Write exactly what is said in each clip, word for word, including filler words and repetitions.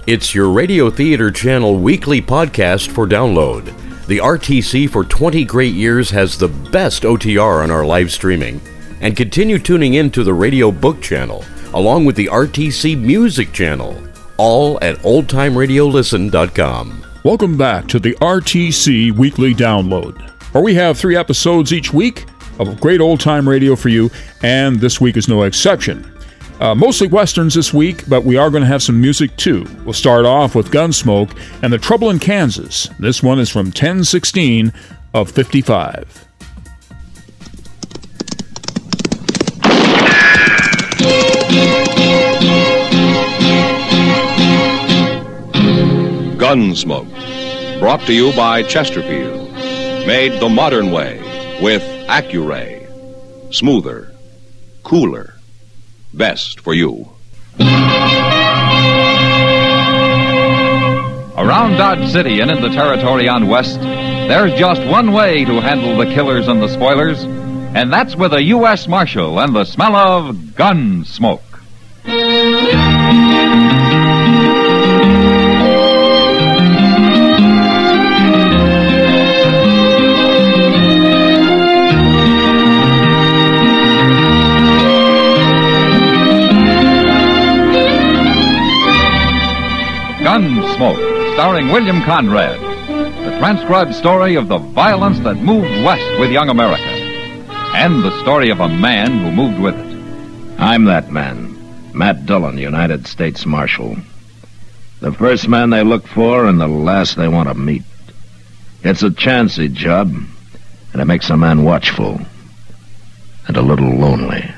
It's your Radio Theater Channel weekly podcast for download. The R T C for twenty great years has the best O T R on our live streaming. And continue tuning in to the Radio Book Channel, along with the R T C Music Channel, all at old time radio listen dot com. Welcome back to the R T C Weekly Download, where we have three episodes each week of great old-time radio for you, and this week is no exception. Uh, mostly westerns this week, but we are going to have some music too. We'll start off with Gunsmoke and The Trouble in Kansas. This one is from ten sixteen of fifty-five. Gunsmoke, brought to you by Chesterfield, made the modern way with Accuray. Smoother, cooler, best for you. Around Dodge City and in the territory on West, there's just one way to handle the killers and the spoilers, and that's with a U S Marshal and the smell of Gunsmoke. Gunsmoke, starring William Conrad, the transcribed story of the violence that moved west with young America, and the story of a man who moved with it. I'm that man, Matt Dillon, United States Marshal. The first man they look for and the last they want to meet. It's a chancy job, and it makes a man watchful and a little lonely.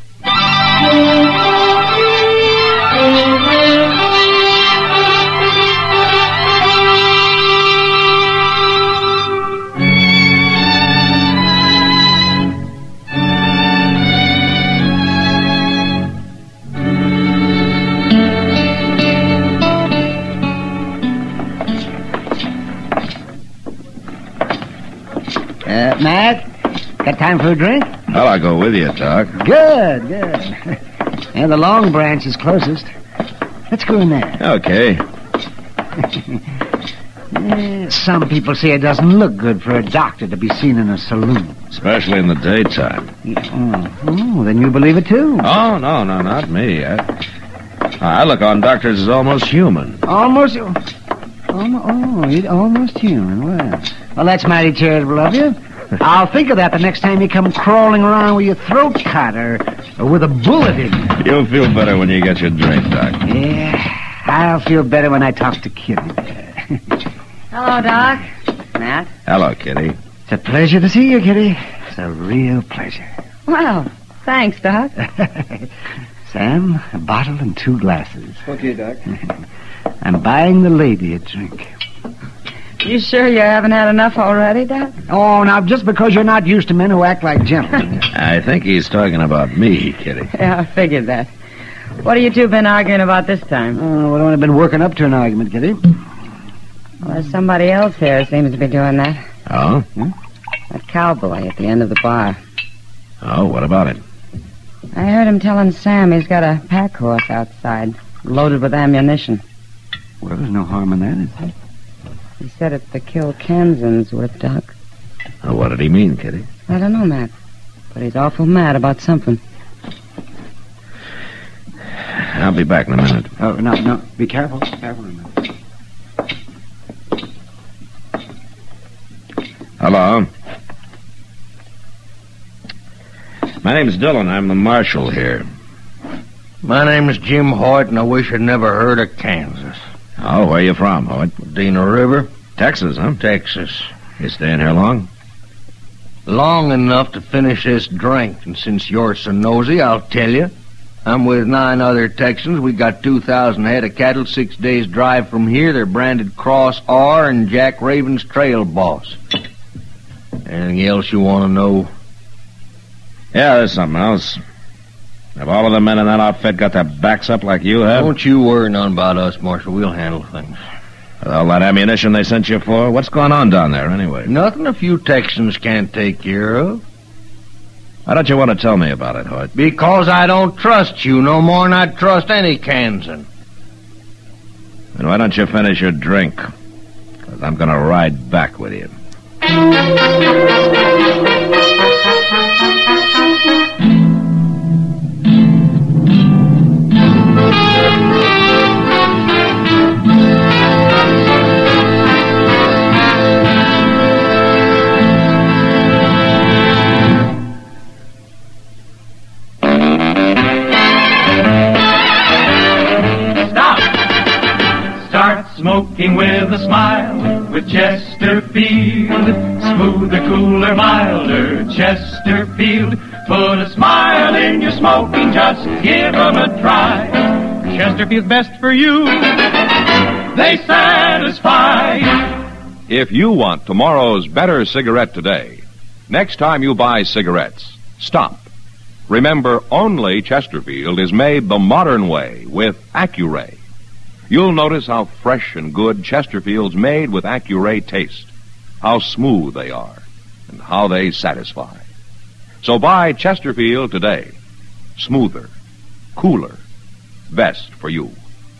Uh, Matt, got time for a drink? Well, I'll go with you, Doc. Good, good. And the Long Branch is closest. Let's go in there. Okay. Eh, some people say it doesn't look good for a doctor to be seen in a saloon. Especially in the daytime. Oh, oh then you believe it too? Oh, no, no, not me. I, I look on doctors as almost human. Almost... Oh, oh, you're almost human. Well, well, that's mighty charitable of you. I'll think of that the next time you come crawling around with your throat cut or, or with a bullet in you. You'll feel better when you get your drink, Doc. Yeah, I'll feel better when I talk to Kitty there. Hello, Doc. Matt? Hello, Kitty. It's a pleasure to see you, Kitty. It's a real pleasure. Well, thanks, Doc. Sam, a bottle and two glasses. Okay, Doc. I'm buying the lady a drink. You sure you haven't had enough already, Doc? Oh, now, just because you're not used to men who act like gentlemen. I think he's talking about me, Kitty. Yeah, I figured that. What have you two been arguing about this time? Oh, we've only been working up to an argument, Kitty. Well, there's somebody else here who seems to be doing that. Oh? Hmm? That cowboy at the end of the bar. Oh, what about it? I heard him telling Sam he's got a pack horse outside, loaded with ammunition. Well, there's no harm in that, is there? He said it's to kill Kansans with, Doc. Oh, what did he mean, Kitty? I don't know, Matt. But he's awful mad about something. I'll be back in a minute. Oh, no, no. Be careful. Careful a minute. Hello. My name's Dillon. I'm the marshal here. My name is Jim Hoyt, and I wish I'd never heard of Kansas. Oh, where you from, Hoyt? Dina River, Texas, huh? Texas. You staying here long? Long enough to finish this drink, and since you're so nosy, I'll tell you. I'm with nine other Texans. We got two thousand head of cattle six days' drive from here. They're branded Cross R and Jack Raven's trail boss. Anything else you want to know? Yeah, there's something else. Have all of the men in that outfit got their backs up like you have? Don't you worry none about us, Marshal. We'll handle things. With all that ammunition they sent you for? What's going on down there, anyway? Nothing a few Texans can't take care of. Why don't you want to tell me about it, Hoyt? Because I don't trust you no more than I trust any Kansan. And why don't you finish your drink? Because I'm going to ride back with you. Smoking with a smile, with Chesterfield. Smoother, cooler, milder, Chesterfield. Put a smile in your smoking, just give 'em a try. Chesterfield's best for you, they satisfy. If you want tomorrow's better cigarette today, next time you buy cigarettes, stop. Remember, only Chesterfield is made the modern way with Accuray. You'll notice how fresh and good Chesterfield's made with Accuray taste, how smooth they are, and how they satisfy. So buy Chesterfield today. Smoother, cooler, best for you.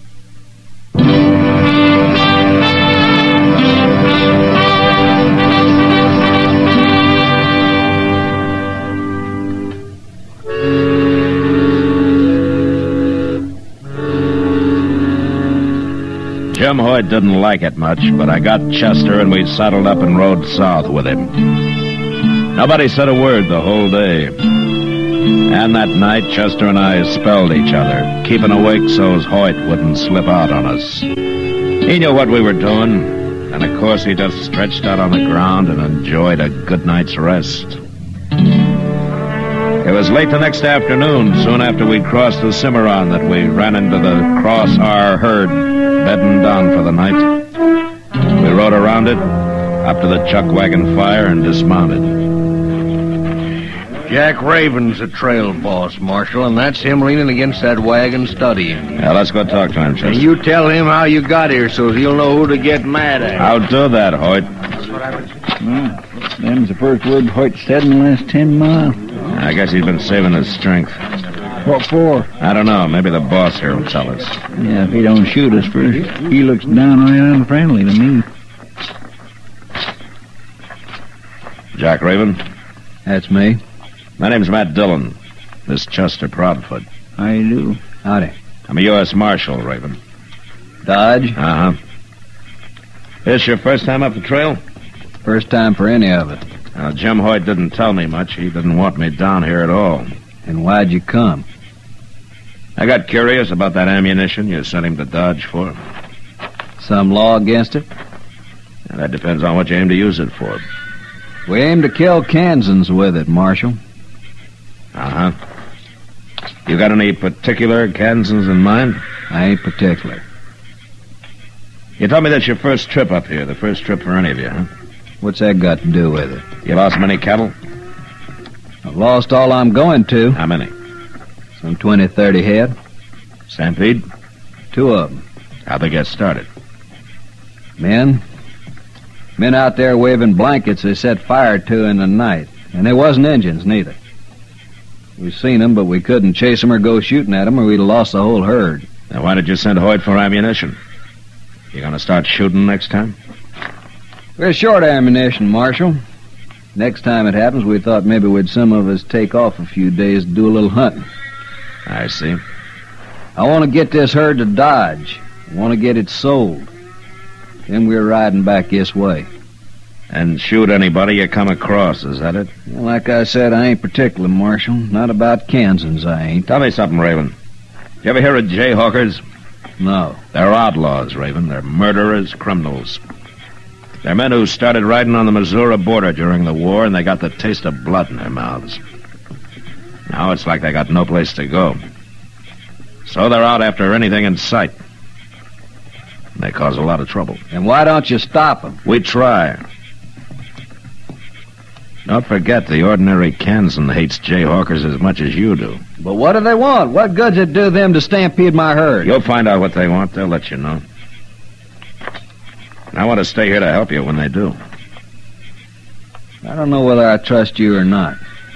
Jim Hoyt didn't like it much, but I got Chester and we saddled up and rode south with him. Nobody said a word the whole day. And that night, Chester and I spelled each other, keeping awake so's Hoyt wouldn't slip out on us. He knew what we were doing, and of course he just stretched out on the ground and enjoyed a good night's rest. It was late the next afternoon, soon after we crossed the Cimarron, that we ran into the Cross R herd bedding down for the night. We rode around it, up to the chuck wagon fire, and dismounted. Jack Raven's a trail boss, Marshal, and that's him leaning against that wagon studying. Yeah, let's go talk to him, Chester. And you tell him how you got here so he'll know who to get mad at. I'll do that, Hoyt. Well, them's the first word Hoyt said in the last ten miles. I guess he's been saving his strength. What for? I don't know. Maybe the boss here will tell us. Yeah, if he don't shoot us first, he looks downright unfriendly to me. Jack Raven? That's me. My name's Matt Dillon. This Chester Proudfoot. How you do? Howdy. I'm a U S Marshal, Raven. Dodge? Uh-huh. This your first time up the trail? First time for any of it. Now, Jim Hoyt didn't tell me much. He didn't want me down here at all. And why'd you come? I got curious about that ammunition you sent him to Dodge for. Some law against it? And that depends on what you aim to use it for. We aim to kill Kansans with it, Marshal. Uh-huh. You got any particular Kansans in mind? I ain't particular. You told me that's your first trip up here, the first trip for any of you, huh? What's that got to do with it? You lost many cattle? I've lost all I'm going to. How many? Some twenty, thirty head. Stampede? Two of them. How'd they get started? Men. Men out there waving blankets they set fire to in the night. And they wasn't Injuns, neither. We seen them, but we couldn't chase them or go shooting at them, or we'd have lost the whole herd. Now, why did you send Hoyt for ammunition? You gonna start shooting next time? We're short ammunition, Marshal. Next time it happens, we thought maybe we'd some of us take off a few days to do a little hunting. I see. I want to get this herd to Dodge. I want to get it sold. Then we're riding back this way. And shoot anybody you come across, is that it? Well, like I said, I ain't particular, Marshal. Not about Kansans, I ain't. Tell me something, Raven. You ever hear of Jayhawkers? No. They're outlaws, Raven. They're murderers, criminals. They're men who started riding on the Missouri border during the war, and they got the taste of blood in their mouths. Now it's like they got no place to go. So they're out after anything in sight. They cause a lot of trouble. And why don't you stop them? We try. Don't forget, the ordinary Kansan hates Jayhawkers as much as you do. But what do they want? What good's it do them to stampede my herd? You'll find out what they want. They'll let you know. And I want to stay here to help you when they do. I don't know whether I trust you or not.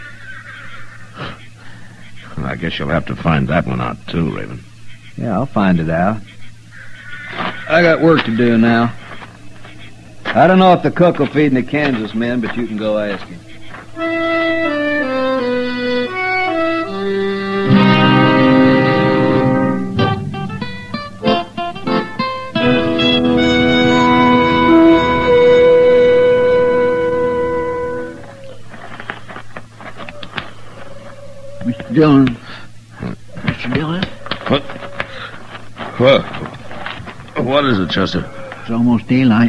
Well, I guess you'll have to find that one out, too, Raven. Yeah, I'll find it out. I got work to do now. I don't know if the cook will feed the Kansas men, but you can go ask him. Mister Dillon. Mister Dillon? What? What? What is it, Chester? It's almost daylight.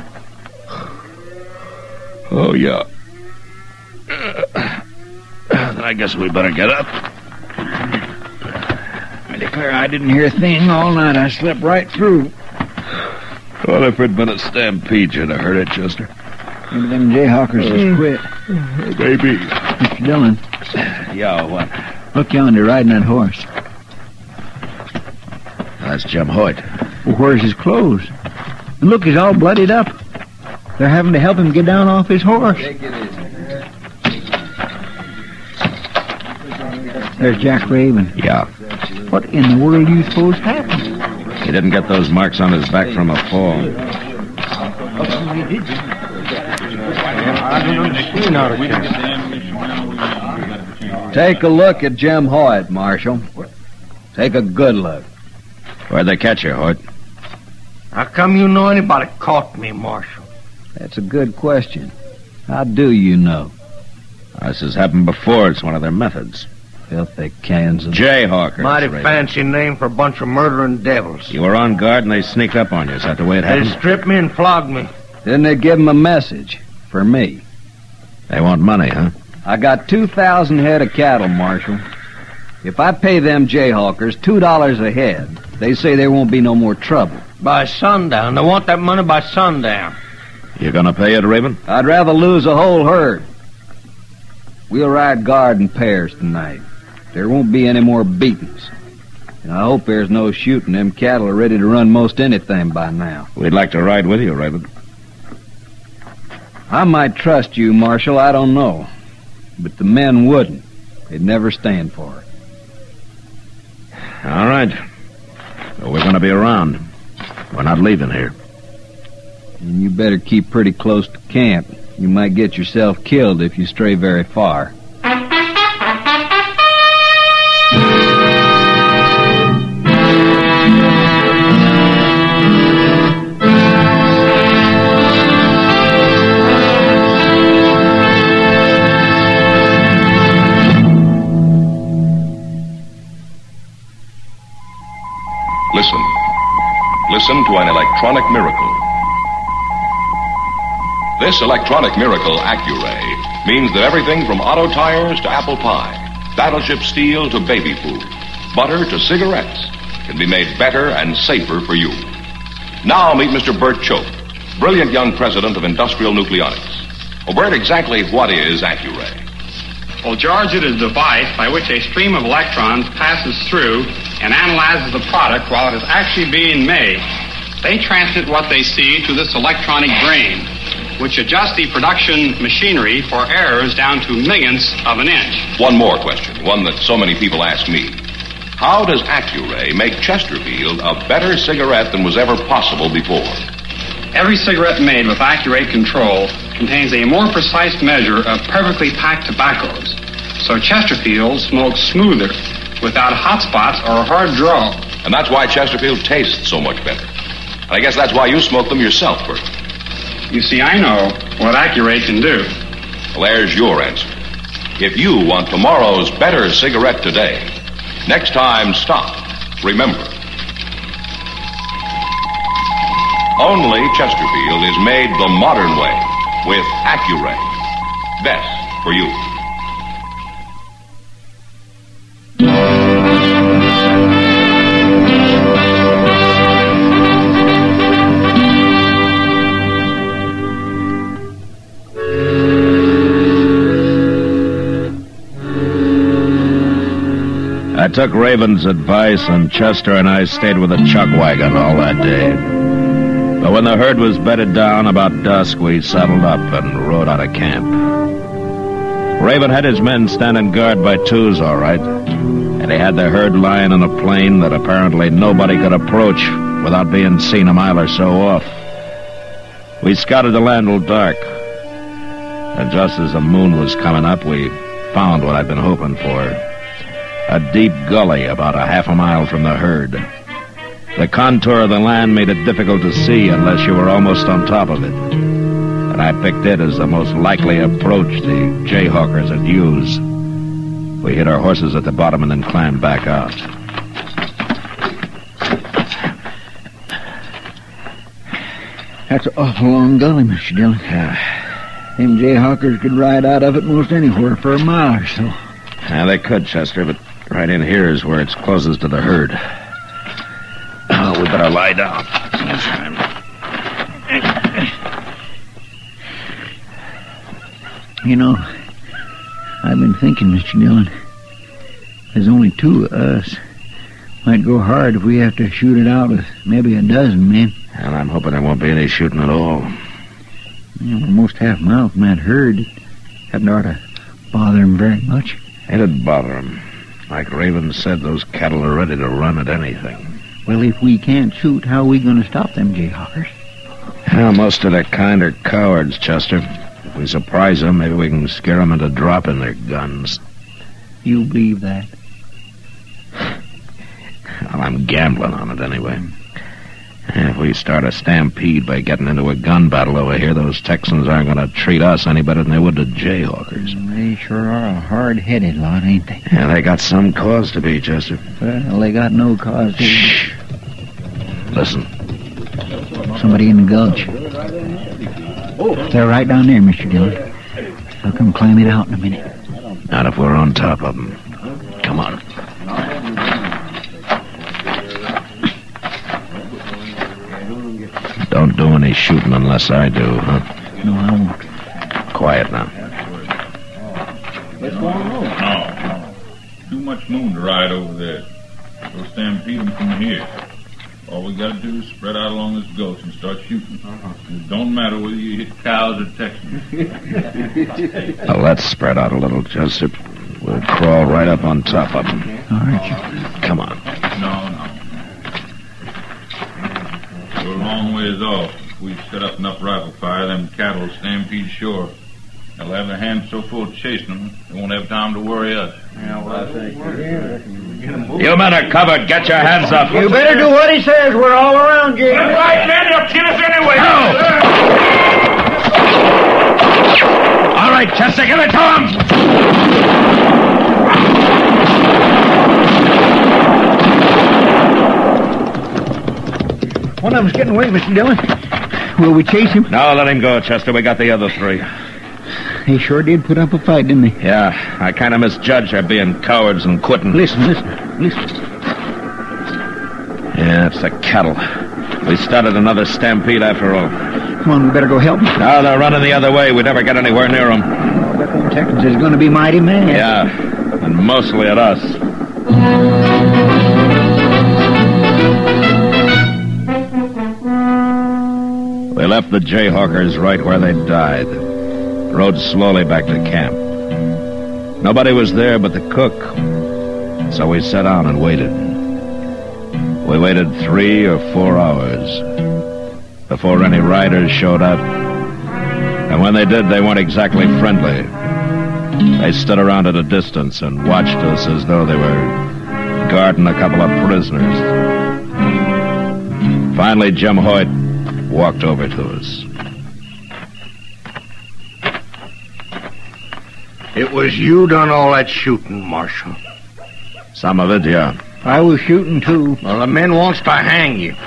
Oh, yeah. Uh, I guess we better get up. I declare I didn't hear a thing all night. I slept right through. Well, if it'd been a stampede, you'd have heard it, Chester. Maybe them jayhawkers just quit. Maybe. Mister Dillon. Yeah, what? Look yonder, riding that horse. That's Jim Hoyt. Well, where's his clothes? And look, he's all bloodied up. They're having to help him get down off his horse. There's Jack Raven. Yeah. What in the world do you suppose happened? He didn't get those marks on his back from a fall. Take a look at Jim Hoyt, Marshal. Take a good look. Where'd they catch you, Hoyt? How come you know anybody caught me, Marshal? That's a good question. How do you know? This has happened before. It's one of their methods. Filthy Kansas. Jayhawkers. Mighty Raven. fancy name for a bunch of murdering devils. You were on guard and they sneaked up on you. Is that the way it They happened? stripped me and flogged me. Didn't they give him a message? For me. They want money, huh? I got two thousand head of cattle, Marshal. If I pay them jayhawkers two dollars a head, they say there won't be no more trouble. By sundown. They want that money by sundown. You gonna pay it, Raven? I'd rather lose a whole herd. We'll ride guard in pairs tonight. There won't be any more beatings. And I hope there's no shooting. Them cattle are ready to run most anything by now. We'd like to ride with you, Raven. I might trust you, Marshal, I don't know. But the men wouldn't. They'd never stand for it. All right. Well, we're gonna be around. We're not leaving here. And you better keep pretty close to camp. You might get yourself killed if you stray very far. Listen. Listen to an electronic miracle. This electronic miracle, Accuray, means that everything from auto tires to apple pie, battleship steel to baby food, butter to cigarettes, can be made better and safer for you. Now meet Mister Bert Choate, brilliant young president of Industrial Nucleonics. Well, Bert, exactly what is Accuray? Well, George, it is a device by which a stream of electrons passes through and analyzes the product while it is actually being made. They transmit what they see to this electronic brain, which adjusts the production machinery for errors down to millionths of an inch. One more question, one that so many people ask me. How does Accuray make Chesterfield a better cigarette than was ever possible before? Every cigarette made with Accuray control contains a more precise measure of perfectly packed tobaccos, so Chesterfield smokes smoother, without hot spots or a hard draw. And that's why Chesterfield tastes so much better. And I guess that's why you smoke them yourself, Bert. You see, I know what Accuray can do. Well, there's your answer. If you want tomorrow's better cigarette today, next time stop. Remember, only Chesterfield is made the modern way with Accuray. Best for you. I took Raven's advice, and Chester and I stayed with the chuck wagon all that day. But when the herd was bedded down about dusk, we saddled up and rode out of camp. Raven had his men standing guard by twos, all right, and he had the herd lying in a plain that apparently nobody could approach without being seen a mile or so off. We scouted the land till dark. And just as the moon was coming up, we found what I'd been hoping for. A deep gully about a half a mile from the herd. The contour of the land made it difficult to see unless you were almost on top of it. And I picked it as the most likely approach the Jayhawkers would use. We hid our horses at the bottom and then climbed back out. That's an awful long gully, Mister Dillon. Yeah. Them Jayhawkers could ride out of it most anywhere for a mile or so. Yeah, they could, Chester, but right in here is where it's closest to the herd. Oh, we better lie down. You know, I've been thinking, Mister Dillon, there's only two of us. Might go hard if we have to shoot it out with maybe a dozen men. And I'm hoping there won't be any shooting at all. Yeah, we're almost half a mile from that herd. Hadn't ought to bother him very much. It'd bother him. Like Raven said, those cattle are ready to run at anything. Well, if we can't shoot, how are we going to stop them Jayhawkers? Well, most of their kind are cowards, Chester. If we surprise them, maybe we can scare them into dropping their guns. You believe that? Well, I'm gambling on it anyway. If we start a stampede by getting into a gun battle over here, those Texans aren't going to treat us any better than they would the Jayhawkers. They sure are a hard-headed lot, ain't they? Yeah, they got some cause to be, Chester. Well, they got no cause to. Shh. Listen. Somebody in the gulch. They're right down there, Mister Dillon. They'll come climbing out in a minute. Not if we're on top of them. Come on. Don't do any shooting unless I do, huh? No, I won't. Quiet now. What's going on? No, no. Too much moon to ride over there. We'll stampede them from here. All we gotta do is spread out along this gulch and start shooting. It don't matter whether you hit cows or Texans. Well, let's spread out a little, Joseph. We'll crawl right up on top of them. All right. Come on. No, no. We're a long ways off. If we set up enough rifle fire, them cattle will stampede shore. They'll have their hands so full of chasing them, they won't have time to worry us. Yeah, well, I think You men are covered. Get your hands up. You better do what he says. We're all around you. That's right, man. They'll kill us anyway. No. All right, Chester, give it to him. One of them's getting away, Mister Dillon. Will we chase him? No, let him go, Chester. We got the other three. They sure did put up a fight, didn't they? Yeah, I kind of misjudged their being cowards and quitting. Listen, listen, listen. Yeah, it's the cattle. We started another stampede after all. Come on, we better go help them. No, they're running the other way. We never get anywhere near them. I bet them Texans is going to be mighty mad. Yeah, and mostly at us. We left the Jayhawkers right where they died. Rode slowly back to camp. Nobody was there but the cook, so we sat down and waited. We waited three or four hours before any riders showed up. And when they did, they weren't exactly friendly. They stood around at a distance and watched us as though they were guarding a couple of prisoners. Finally, Jim Hoyt walked over to us. It was you done all that shooting, Marshal. Some of it, yeah. I was shooting, too. Well, the men wants to hang you.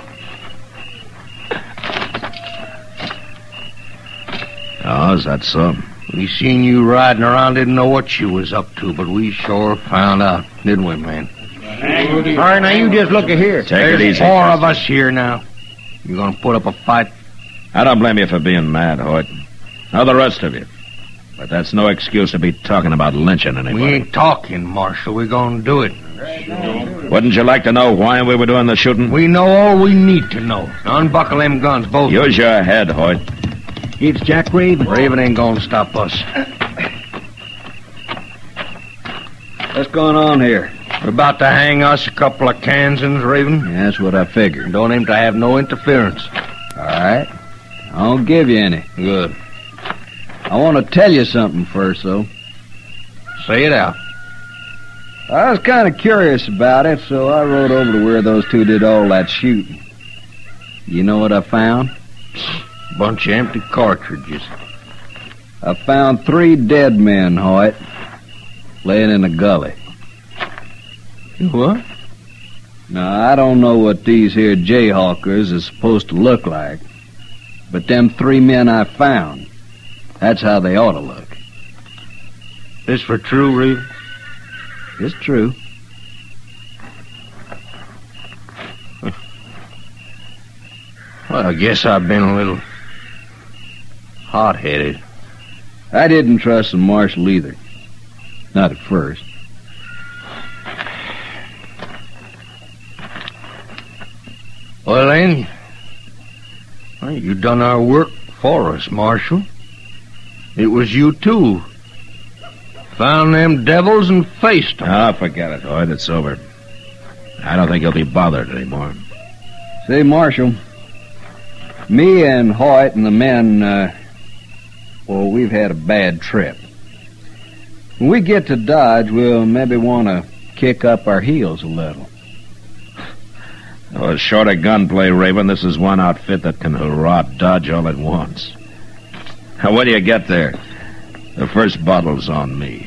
Oh, is that so? We seen you riding around, didn't know what you was up to, but we sure found out, didn't we, man? All right, now you just look at here. Take There's it easy. four of us here now. You gonna put up a fight? I don't blame you for being mad, Hoyt. Now the rest of you. But that's no excuse to be talking about lynching anybody. We ain't talking, Marshal. We're gonna do it. Wouldn't you like to know why we were doing the shooting? We know all we need to know. Unbuckle them guns, both. Use your head, Hoyt. It's Jack Raven. Raven ain't gonna stop us. What's going on here? We're about to hang us a couple of Kansans, Raven. Yeah, that's what I figured. Don't aim to have no interference. All right. I won't give you any. Good. I want to tell you something first, though. Say it out. I was kind of curious about it, so I rode over to where those two did all that shooting. You know what I found? Bunch of empty cartridges. I found three dead men, Hoyt, laying in a gully. What? Now, I don't know what these here Jayhawkers is supposed to look like, but them three men I found, that's how they ought to look. This for true, Reeve? It's true. Well, I guess I've been a little hot-headed. I didn't trust the marshal either. Not at first. Well, then, well, you done our work for us, Marshal. It was you, too. Found them devils and faced them. Ah, forget it, Hoyt. It's over. I don't think he'll be bothered anymore. Say, Marshal, me and Hoyt and the men, uh, well, we've had a bad trip. When we get to Dodge, we'll maybe want to kick up our heels a little. Oh, short of gunplay, Raven, this is one outfit that can hurrah Dodge all at once. Now, when do you get there? The first bottle's on me.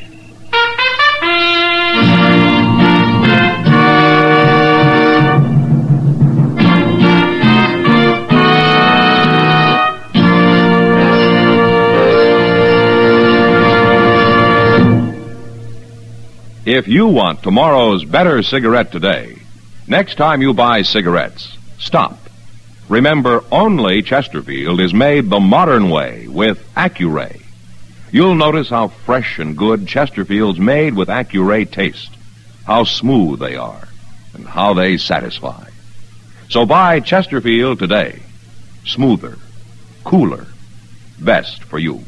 If you want tomorrow's better cigarette today, next time you buy cigarettes, stop. Remember, only Chesterfield is made the modern way with Accuray. You'll notice how fresh and good Chesterfield's made with Accuray taste, how smooth they are, and how they satisfy. So buy Chesterfield today. Smoother, cooler, best for you.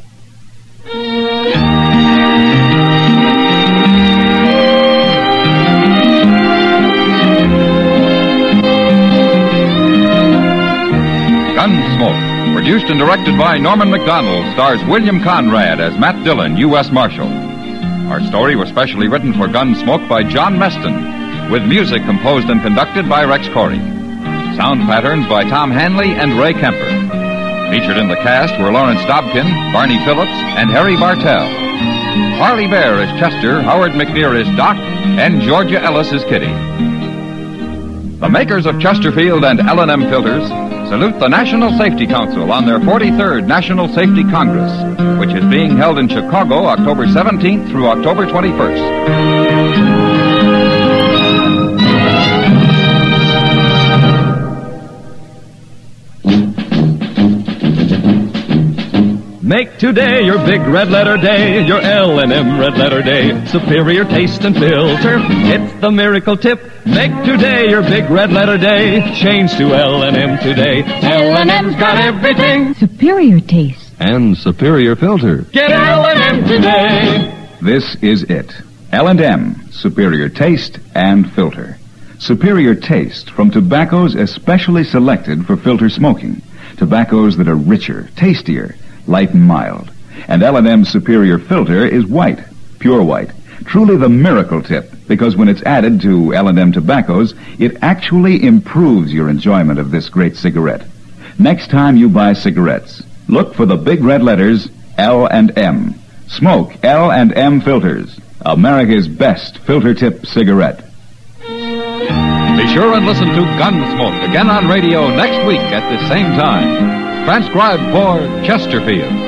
Gunsmoke, produced and directed by Norman Macdonald, stars William Conrad as Matt Dillon, U S Marshal. Our story was specially written for Gunsmoke by John Meston, with music composed and conducted by Rex Corey. Sound patterns by Tom Hanley and Ray Kemper. Featured in the cast were Lawrence Dobkin, Barney Phillips, and Harry Bartell. Harley Bear is Chester, Howard McNear is Doc, and Georgia Ellis is Kitty. The makers of Chesterfield and L and M filters salute the National Safety Council on their forty-third National Safety Congress, which is being held in Chicago October seventeenth through October twenty-first. Make today your big red letter day, your L and M red letter day. Superior taste and filter, it's the miracle tip. Make today your big red letter day. Change to L and M today. L and M's got everything. Superior taste. And superior filter. Get L and M today. This is it. L and M, superior taste and filter. Superior taste from tobaccos especially selected for filter smoking. Tobaccos that are richer, tastier, light and mild. And L and M's superior filter is white, pure white. Truly the miracle tip, because when it's added to L and M tobaccos, it actually improves your enjoyment of this great cigarette. Next time you buy cigarettes, look for the big red letters L and M. Smoke L and M filters, America's best filter tip cigarette. Be sure and listen to Gunsmoke again on radio next week at the same time. Transcribed for Chesterfield.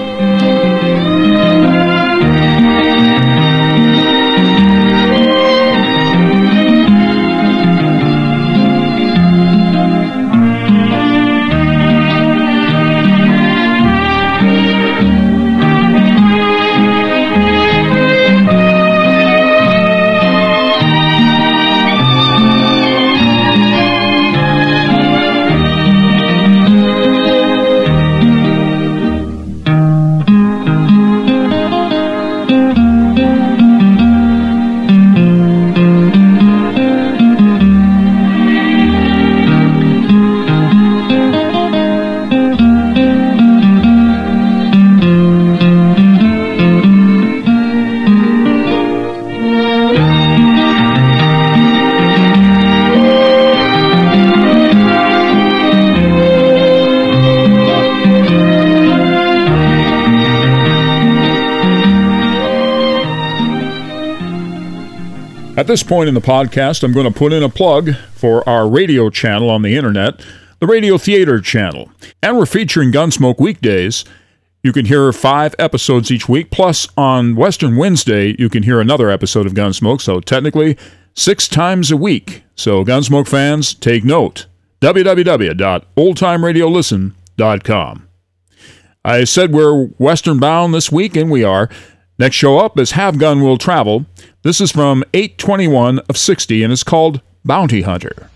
At this point in the podcast, I'm going to put in a plug for our radio channel on the internet, the Radio Theater channel. And we're featuring Gunsmoke weekdays. You can hear five episodes each week, plus on Western Wednesday, you can hear another episode of Gunsmoke, so technically six times a week. So Gunsmoke fans, take note. w w w dot old time radio listen dot com. I said we're western bound this week, and we are. Next show up is Have Gun Will Travel. This is from eight twenty-one of sixty, and it's called Bounty Hunter.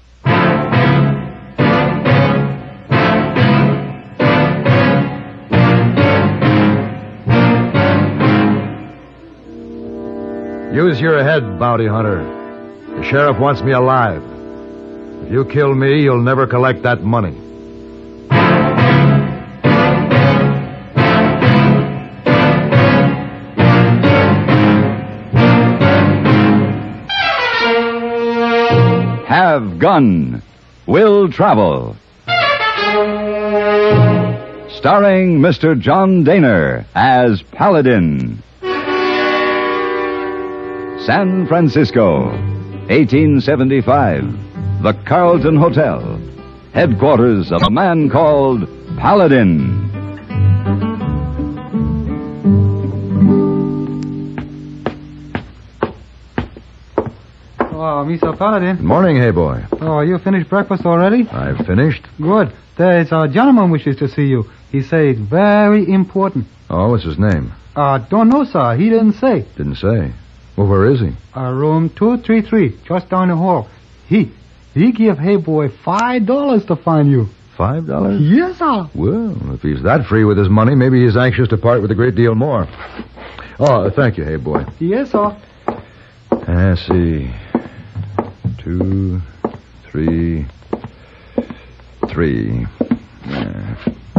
Use your head, Bounty Hunter. The sheriff wants me alive. If you kill me, you'll never collect that money. Have Gun Will Travel. Starring Mister John Daner as Paladin. San Francisco, eighteen seventy-five. The Carlton Hotel. Headquarters of a man called Paladin. Oh, Mister Paladin. Good morning, hey boy. Oh, you finished breakfast already? I've finished. Good. There's a gentleman wishes to see you. He says very important. Oh, what's his name? Uh, don't know, sir. He didn't say. Didn't say. Well, where is he? Uh, room two three three, just down the hall. He, he give hey boy five dollars to find you. Five dollars? Yes, sir. Well, if he's that free with his money, maybe he's anxious to part with a great deal more. Oh, thank you, hey boy. Yes, sir. Let's see. Two, three, three. Yeah.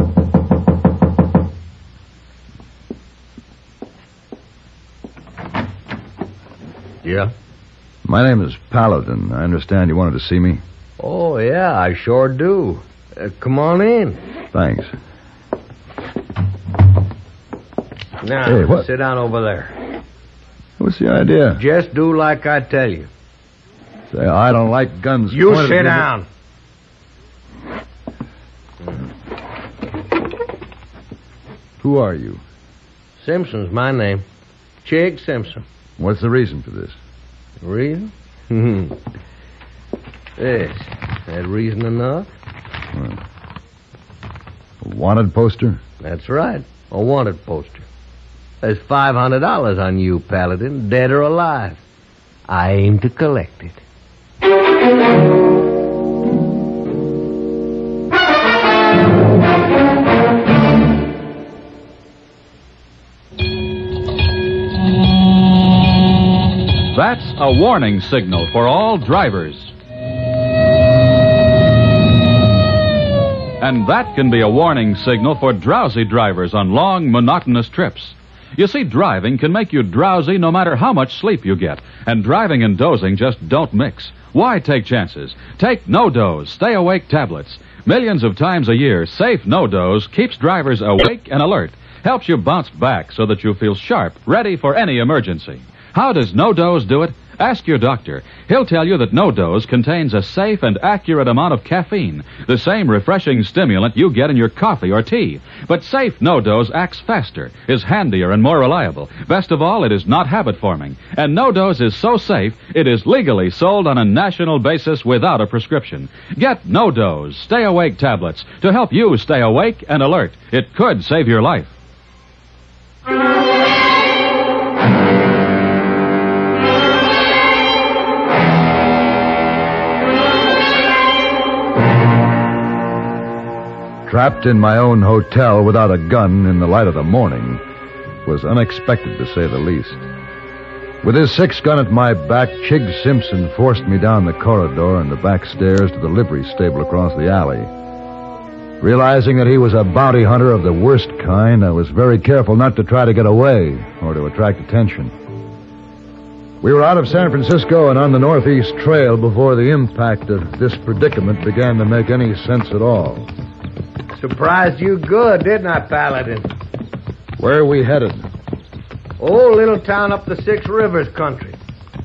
Yeah? My name is Paladin. I understand you wanted to see me. Oh, yeah, I sure do. Uh, come on in. Thanks. Now, Hey, what? sit down over there. What's the idea? Just do like I tell you. Say, I don't like guns. You pointed sit at me. down. Who are you? Simpson's my name. Chig Simpson. What's the reason for this? Reason? Yes. That reason enough? Well, a wanted poster? That's right. A wanted poster. There's five hundred dollars on you, Paladin, dead or alive. I aim to collect it. That's a warning signal for all drivers. And that can be a warning signal for drowsy drivers on long, monotonous trips. You see, driving can make you drowsy no matter how much sleep you get, and driving and dozing just don't mix. Why take chances? Take No-Doze Stay Awake tablets. Millions of times a year, safe No-Doze keeps drivers awake and alert, helps you bounce back so that you feel sharp, ready for any emergency. How does No-Doze do it? Ask your doctor. He'll tell you that No-Doze contains a safe and accurate amount of caffeine, the same refreshing stimulant you get in your coffee or tea. But safe No-Doze acts faster, is handier, and more reliable. Best of all, it is not habit-forming. And No-Doze is so safe, it is legally sold on a national basis without a prescription. Get No-Doze Stay Awake tablets to help you stay awake and alert. It could save your life. Trapped in my own hotel without a gun in the light of the morning was unexpected, to say the least. With his six gun at my back, Chig Simpson forced me down the corridor and the back stairs to the livery stable across the alley. Realizing that he was a bounty hunter of the worst kind, I was very careful not to try to get away or to attract attention. We were out of San Francisco and on the Northeast Trail before the impact of this predicament began to make any sense at all. Surprised you good, didn't I, Paladin? Where are we headed? Old little town up the Six Rivers country.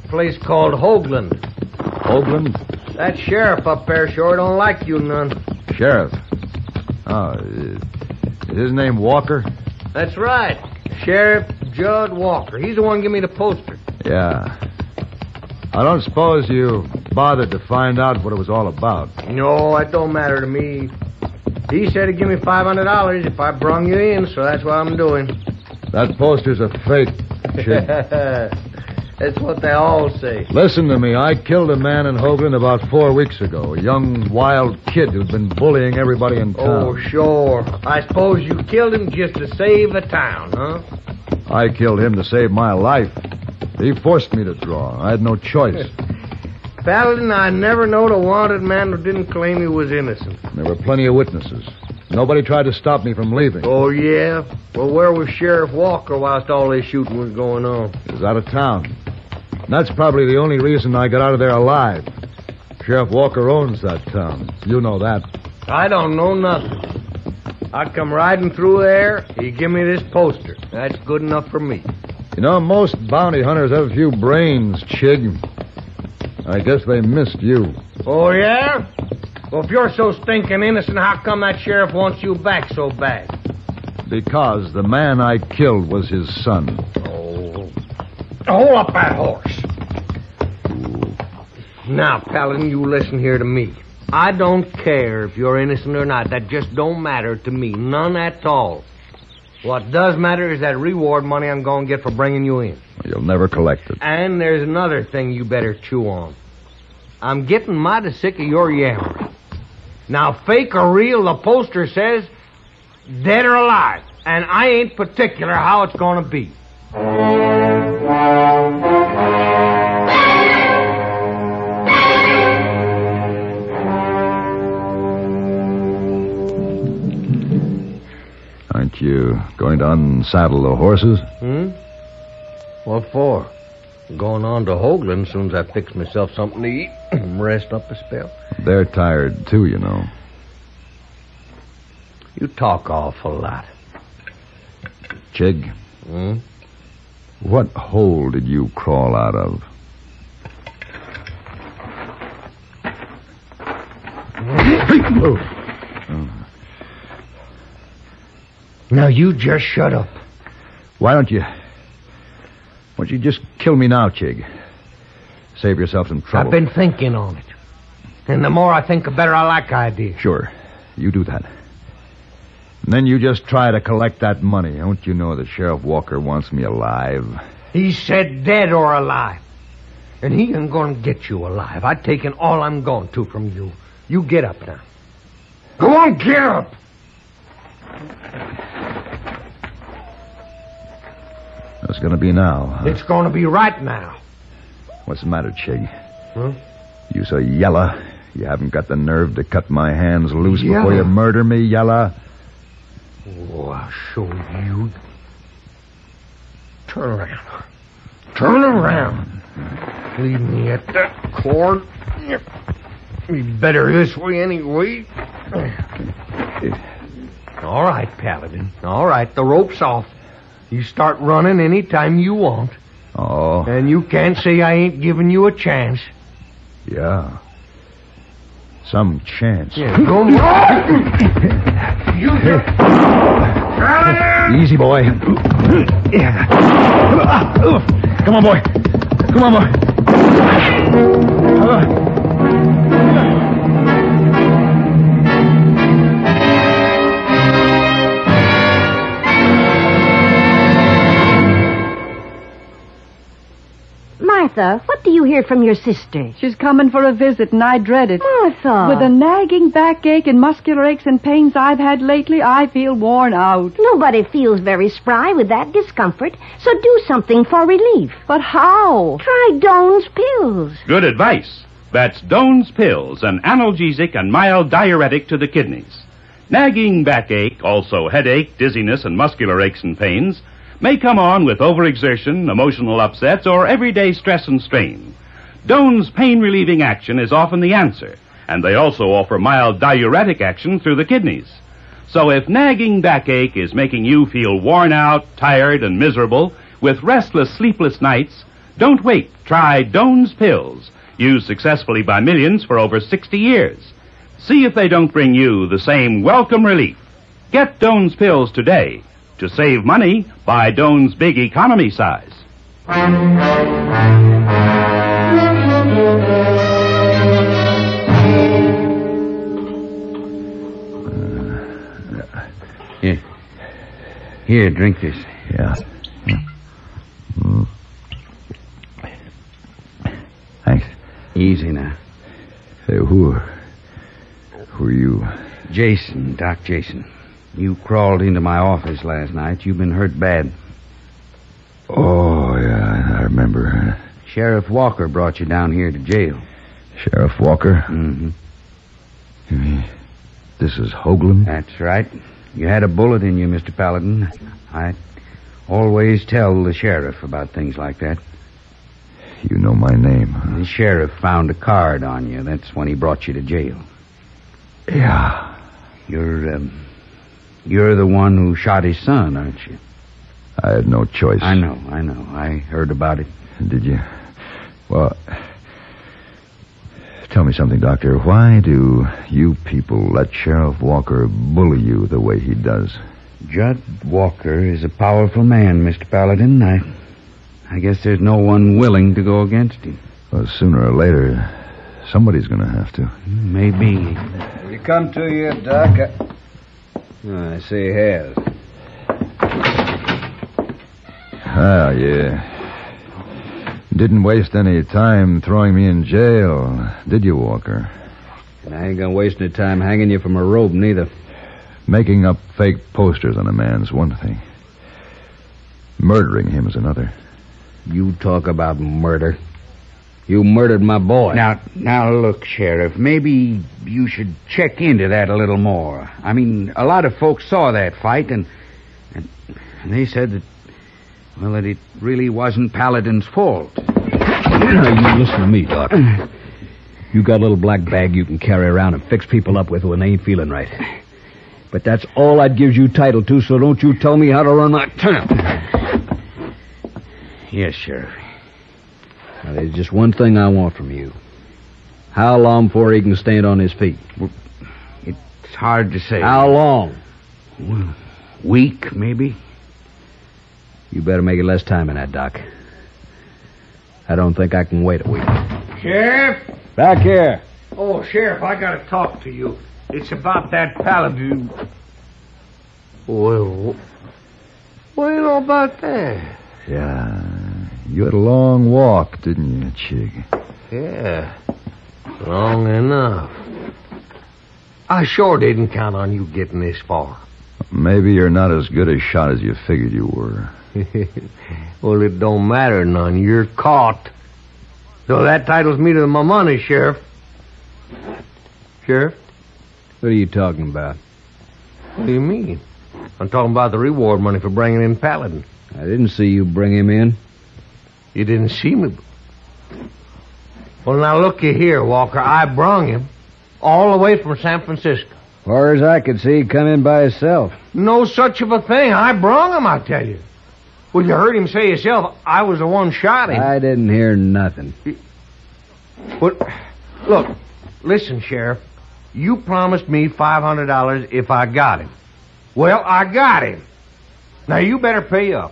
Place called Hoagland. Hoagland? That sheriff up there sure don't like you none. Sheriff? Oh, is his name Walker? That's right. Sheriff Judd Walker. He's the one give me the poster. Yeah. I don't suppose you bothered to find out what it was all about. No, that don't matter to me. He said he'd give me five hundred dollars if I brung you in, so that's what I'm doing. That poster's a fake, Chig. That's what they all say. Listen to me. I killed a man in Hoagland about four weeks ago. A young, wild kid who'd been bullying everybody in town. Oh, sure. I suppose you killed him just to save the town, huh? I killed him to save my life. He forced me to draw. I had no choice. Paladin, I never knowed a wanted man who didn't claim he was innocent. There were plenty of witnesses. Nobody tried to stop me from leaving. Oh, yeah? Well, where was Sheriff Walker whilst all this shooting was going on? He was out of town. And that's probably the only reason I got out of there alive. Sheriff Walker owns that town. You know that. I don't know nothing. I come riding through there, he give me this poster. That's good enough for me. You know, most bounty hunters have a few brains, Chig. I guess they missed you. Oh, yeah? Well, if you're so stinking innocent, how come that sheriff wants you back so bad? Because the man I killed was his son. Oh. Hold up that horse. Now, Paladin, you listen here to me. I don't care if you're innocent or not. That just don't matter to me. None at all. What does matter is that reward money I'm going to get for bringing you in. You'll never collect it. And there's another thing you better chew on. I'm getting mighty sick of your yammering. Now, fake or real, the poster says dead or alive. And I ain't particular how it's going to be. Aren't you going to unsaddle the horses? Hmm? What for? Going on to Hoagland as soon as I fix myself something to eat and rest up a spell. They're tired, too, you know. You talk awful lot. Chig. Hmm? What hole did you crawl out of? Oh. Now you just shut up. Why don't you... Why don't you just kill me now, Chig? Save yourself some trouble. I've been thinking on it. And the more I think, the better I like the idea. Sure. You do that. And then you just try to collect that money. Don't you know that Sheriff Walker wants me alive? He said dead or alive. And he ain't going to get you alive. I've taken all I'm going to from you. You get up now. Go on, get up! What's going to be now? Huh? It's going to be right now. What's the matter, Chig? Huh? You so yella. You haven't got the nerve to cut my hands loose Yella. before you murder me, yella. Oh, I'll show you. Turn around. Turn around. Leave me at that cord. Be better this way anyway. All right, Paladin. All right, the rope's off. You start running any time you want. Oh. And you can't say I ain't giving you a chance. Yeah. Some chance. Yeah, go on. You Easy, boy. Yeah. Come on, boy. Come on, boy. Uh. Martha, what do you hear from your sister? She's coming for a visit, and I dread it. Martha! With the nagging backache and muscular aches and pains I've had lately, I feel worn out. Nobody feels very spry with that discomfort, so do something for relief. But how? Try Doan's pills. Good advice. That's Doan's Pills, an analgesic and mild diuretic to the kidneys. Nagging backache, also headache, dizziness, and muscular aches and pains may come on with overexertion, emotional upsets, or everyday stress and strain. Doan's pain-relieving action is often the answer, and they also offer mild diuretic action through the kidneys. So if nagging backache is making you feel worn out, tired, and miserable, with restless, sleepless nights, Don't wait. Try Doan's Pills, used successfully by millions for over sixty years. See if they don't bring you the same welcome relief. Get Doan's Pills today. To save money, buy Doan's Big Economy size. Here. Here, drink this. Yeah. Mm. Thanks. Easy now. Hey, who are... Who are you? Jason, Doc Jason. You crawled into my office last night. You've been hurt bad. Oh, yeah, I remember. Sheriff Walker brought you down here to jail. Sheriff Walker? Mm-hmm. You mean this is Hoagland? That's right. You had a bullet in you, Mister Paladin. I always tell the sheriff about things like that. You know my name, huh? The sheriff found a card on you. That's when he brought you to jail. Yeah. You're, um, you're the one who shot his son, aren't you? I had no choice. I know, I know. I heard about it. Did you? Well, tell me something, Doctor. Why do you people let Sheriff Walker bully you the way he does? Judd Walker is a powerful man, Mister Paladin. I, I guess there's no one willing to go against him. Well, sooner or later, somebody's going to have to. Maybe. Will you come to you, Doc? I, oh, I see he has. Ah, yeah. Didn't waste any time throwing me in jail, did you, Walker? And I ain't gonna waste any time hanging you from a rope, neither. Making up fake posters on a man's one thing. Murdering him is another. You talk about murder. You murdered my boy. Now, now look, Sheriff, maybe you should check into that a little more. I mean, a lot of folks saw that fight, and, and, and they said that, well, that it really wasn't Paladin's fault. Now, you listen to me, Doc. You got a little black bag you can carry around and fix people up with when they ain't feeling right. But that's all that gives you title to, so don't you tell me how to run my town. Yes, Sheriff. Now, there's just one thing I want from you. How long before he can stand on his feet? Well, it's hard to say. How long? Well, week, maybe. You better make it less time than that, Doc. I don't think I can wait a week. Sheriff? Back here. Oh, Sheriff, I gotta talk to you. It's about that Paladin. Well, what do you know about that? Yeah. You had a long walk, didn't you, Chig? Yeah. Long enough. I sure didn't count on you getting this far. Maybe you're not as good a shot as you figured you were. Well, it don't matter none. You're caught. So that titles me to my money, Sheriff. Sheriff? What are you talking about? What do you mean? I'm talking about the reward money for bringing in Paladin. I didn't see you bring him in. You didn't see me? Well, now looky here, Walker. I brung him all the way from San Francisco. As far as I could see, he come in by himself. No such of a thing. I brung him, I tell you. Well, you heard him say yourself, I was the one shot him. I didn't hear nothing. But, look, listen, Sheriff. You promised me five hundred dollars if I got him. Well, I got him. Now, you better pay up.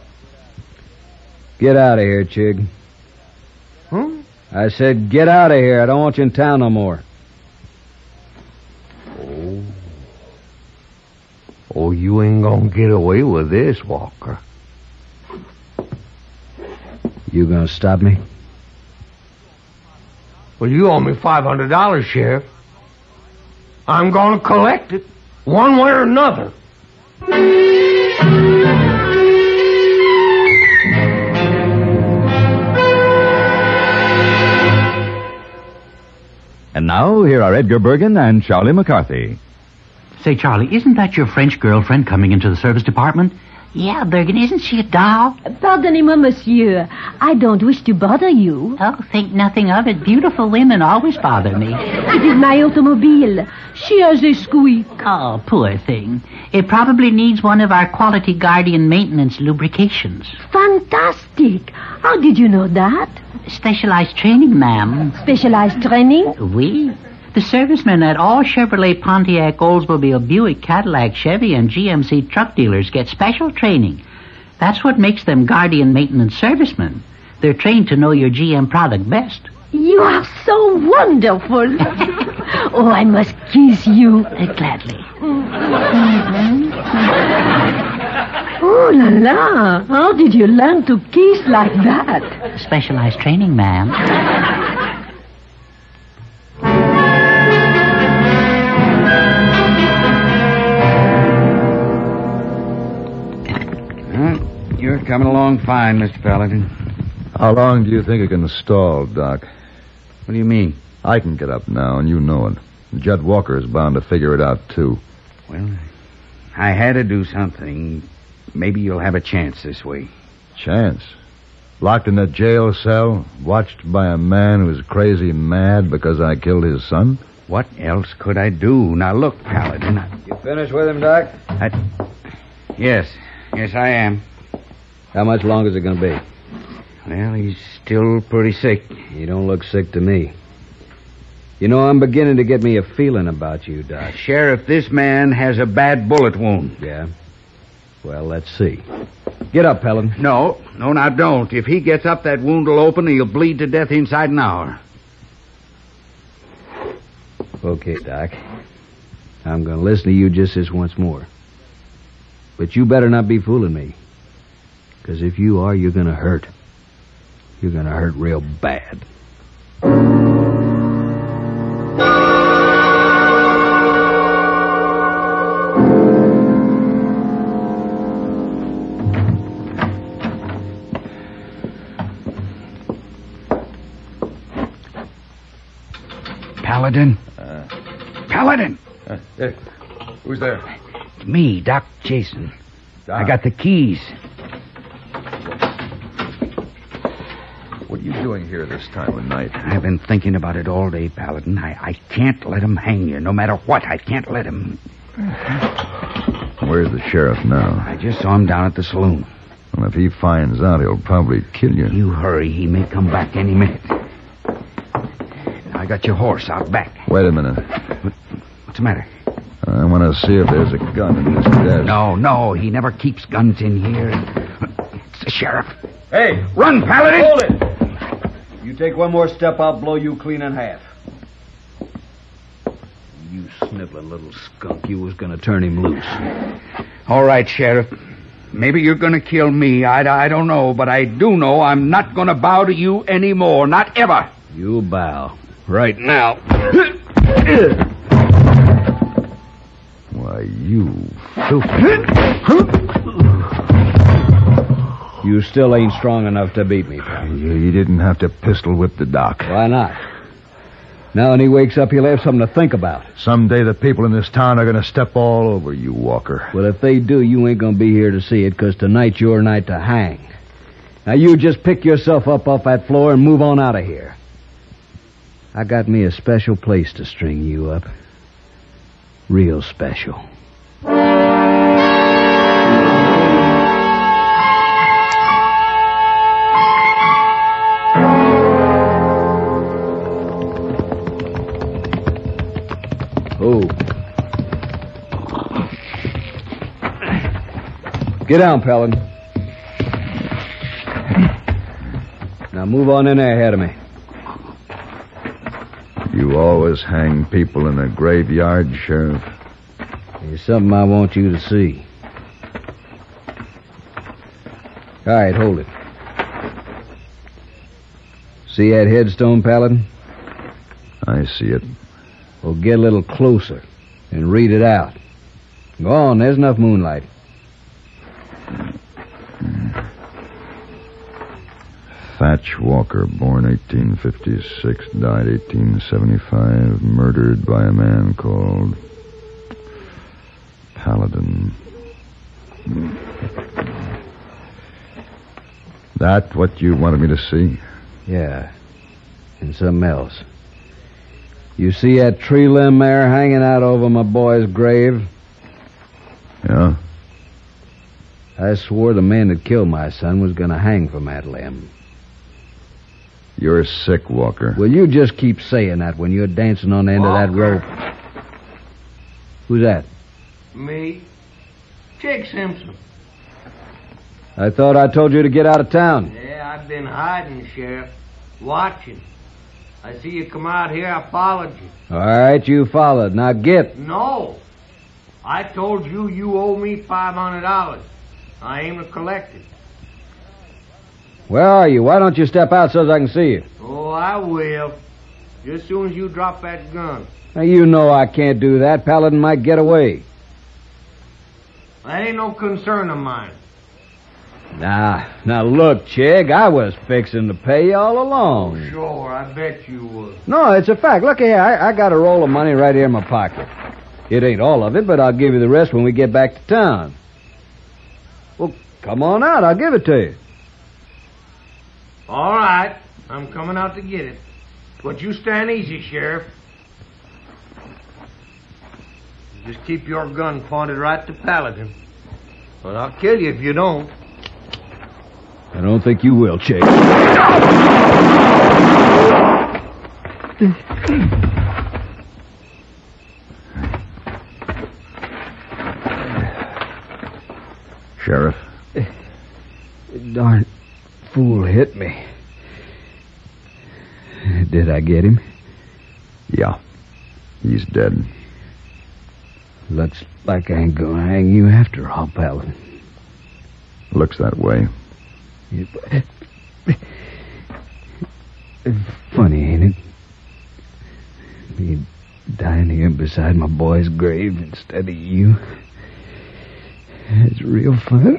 Get out of here, Chig. Hmm? I said get out of here. I don't want you in town no more. Oh. Oh, you ain't gonna get away with this, Walker. You gonna stop me? Well, you owe me five hundred dollars, Sheriff. I'm gonna collect it, one way or another. And now, here are Edgar Bergen and Charlie McCarthy. Say, Charlie, isn't that your French girlfriend coming into the service department? Yeah, Bergen, isn't she a doll? Pardonnez-moi, monsieur. I don't wish to bother you. Oh, think nothing of it. Beautiful women always bother me. It is my automobile. She has a squeak. Oh, poor thing. It probably needs one of our Quality Guardian maintenance lubrications. Fantastic. How did you know that? Specialized training, ma'am. Specialized training? Oui. The servicemen at all Chevrolet, Pontiac, Oldsmobile, Buick, Cadillac, Chevy, and G M C truck dealers get special training. That's what makes them Guardian Maintenance servicemen. They're trained to know your G M product best. You are so wonderful. Oh, I must kiss you. Uh, gladly. Mm-hmm. Oh, la la. How did you learn to kiss like that? Specialized training, ma'am. Well, you're coming along fine, Mister Paladin. How long do you think it can stall, Doc? What do you mean? I can get up now, and you know it. Judd Walker is bound to figure it out, too. Well, I had to do something. Maybe you'll have a chance this way. Chance? Locked in a jail cell, watched by a man who's crazy mad because I killed his son? What else could I do? Now, look, Paladin. I... You finished with him, Doc? I... Yes. Yes, I am. How much longer is it going to be? Well, he's still pretty sick. You don't look sick to me. You know, I'm beginning to get me a feeling about you, Doc. Sheriff, this man has a bad bullet wound. Yeah? Well, let's see. Get up, Paladin. No, no, now don't. If he gets up, that wound will open and he'll bleed to death inside an hour. Okay, Doc. I'm going to listen to you just this once more. But you better not be fooling me. Because if you are, you're going to hurt. You're going to hurt real bad. Paladin? Uh, Paladin! Uh, hey, who's there? Me, Doc Jason. Doc. I got the keys. What are you doing here this time of night? I've been thinking about it all day, Paladin. I, I can't let him hang you. No matter what, I can't let him. Where's the sheriff now? I just saw him down at the saloon. Well, if he finds out, he'll probably kill you. You hurry. He may come back any minute. I got your horse out back. Wait a minute. What, what's the matter? I want to see if there's a gun in this desk. No, no. He never keeps guns in here. It's the sheriff. Hey! Run, Paladin! Hold it! You take one more step, I'll blow you clean in half. You sniveling little skunk. You was going to turn him loose. All right, Sheriff. Maybe you're going to kill me. I, I don't know, but I do know I'm not going to bow to you anymore. Not ever. You bow. Right now. Why, you filthy... You still ain't strong enough to beat me, pal. You didn't have to pistol whip the doc. Why not? Now when he wakes up, he'll have something to think about. Someday the people in this town are going to step all over you, Walker. Well, if they do, you ain't going to be here to see it, because tonight's your night to hang. Now you just pick yourself up off that floor and move on out of here. I got me a special place to string you up. Real special. Oh. Get down, Paladin. Now move on in there ahead of me. You always hang people in a graveyard, Sheriff? There's something I want you to see. All right, hold it. See that headstone, Paladin? I see it. Well, get a little closer and read it out. Go on, there's enough moonlight. Thatch Walker, born eighteen fifty-six, died eighteen seventy-five, murdered by a man called Paladin. That what you wanted me to see? Yeah, and something else. You see that tree limb there hanging out over my boy's grave? Yeah? I swore the man that killed my son was going to hang from that limb. You're sick, Walker. Well, you just keep saying that when you're dancing on the end Walker. of that rope. Who's that? Me? Chick Simpson. I thought I told you to get out of town. Yeah, I've been hiding, Sheriff. Watching. I see you come out here, I followed you. All right, you followed. Now get. No. I told you you owe me five hundred dollars. I aim to collect it. Where are you? Why don't you step out so I can see you? Oh, I will. Just as soon as you drop that gun. Now, you know I can't do that. Paladin might get away. That ain't no concern of mine. Nah, now look, Chig, I was fixing to pay you all along. Sure, I bet you would. No, it's a fact. Look here, I, I got a roll of money right here in my pocket. It ain't all of it, but I'll give you the rest when we get back to town. Well, come on out. I'll give it to you. All right. I'm coming out to get it. But you stand easy, Sheriff. Just keep your gun pointed right to Paladin. But I'll kill you if you don't. I don't think you will, Chig. Sheriff? Darn fool hit me. Did I get him? Yeah. He's dead. Looks like I ain't gonna hang you after all, Paladin. Looks that way. Funny, ain't it? Me dying here beside my boy's grave instead of you. It's real fun.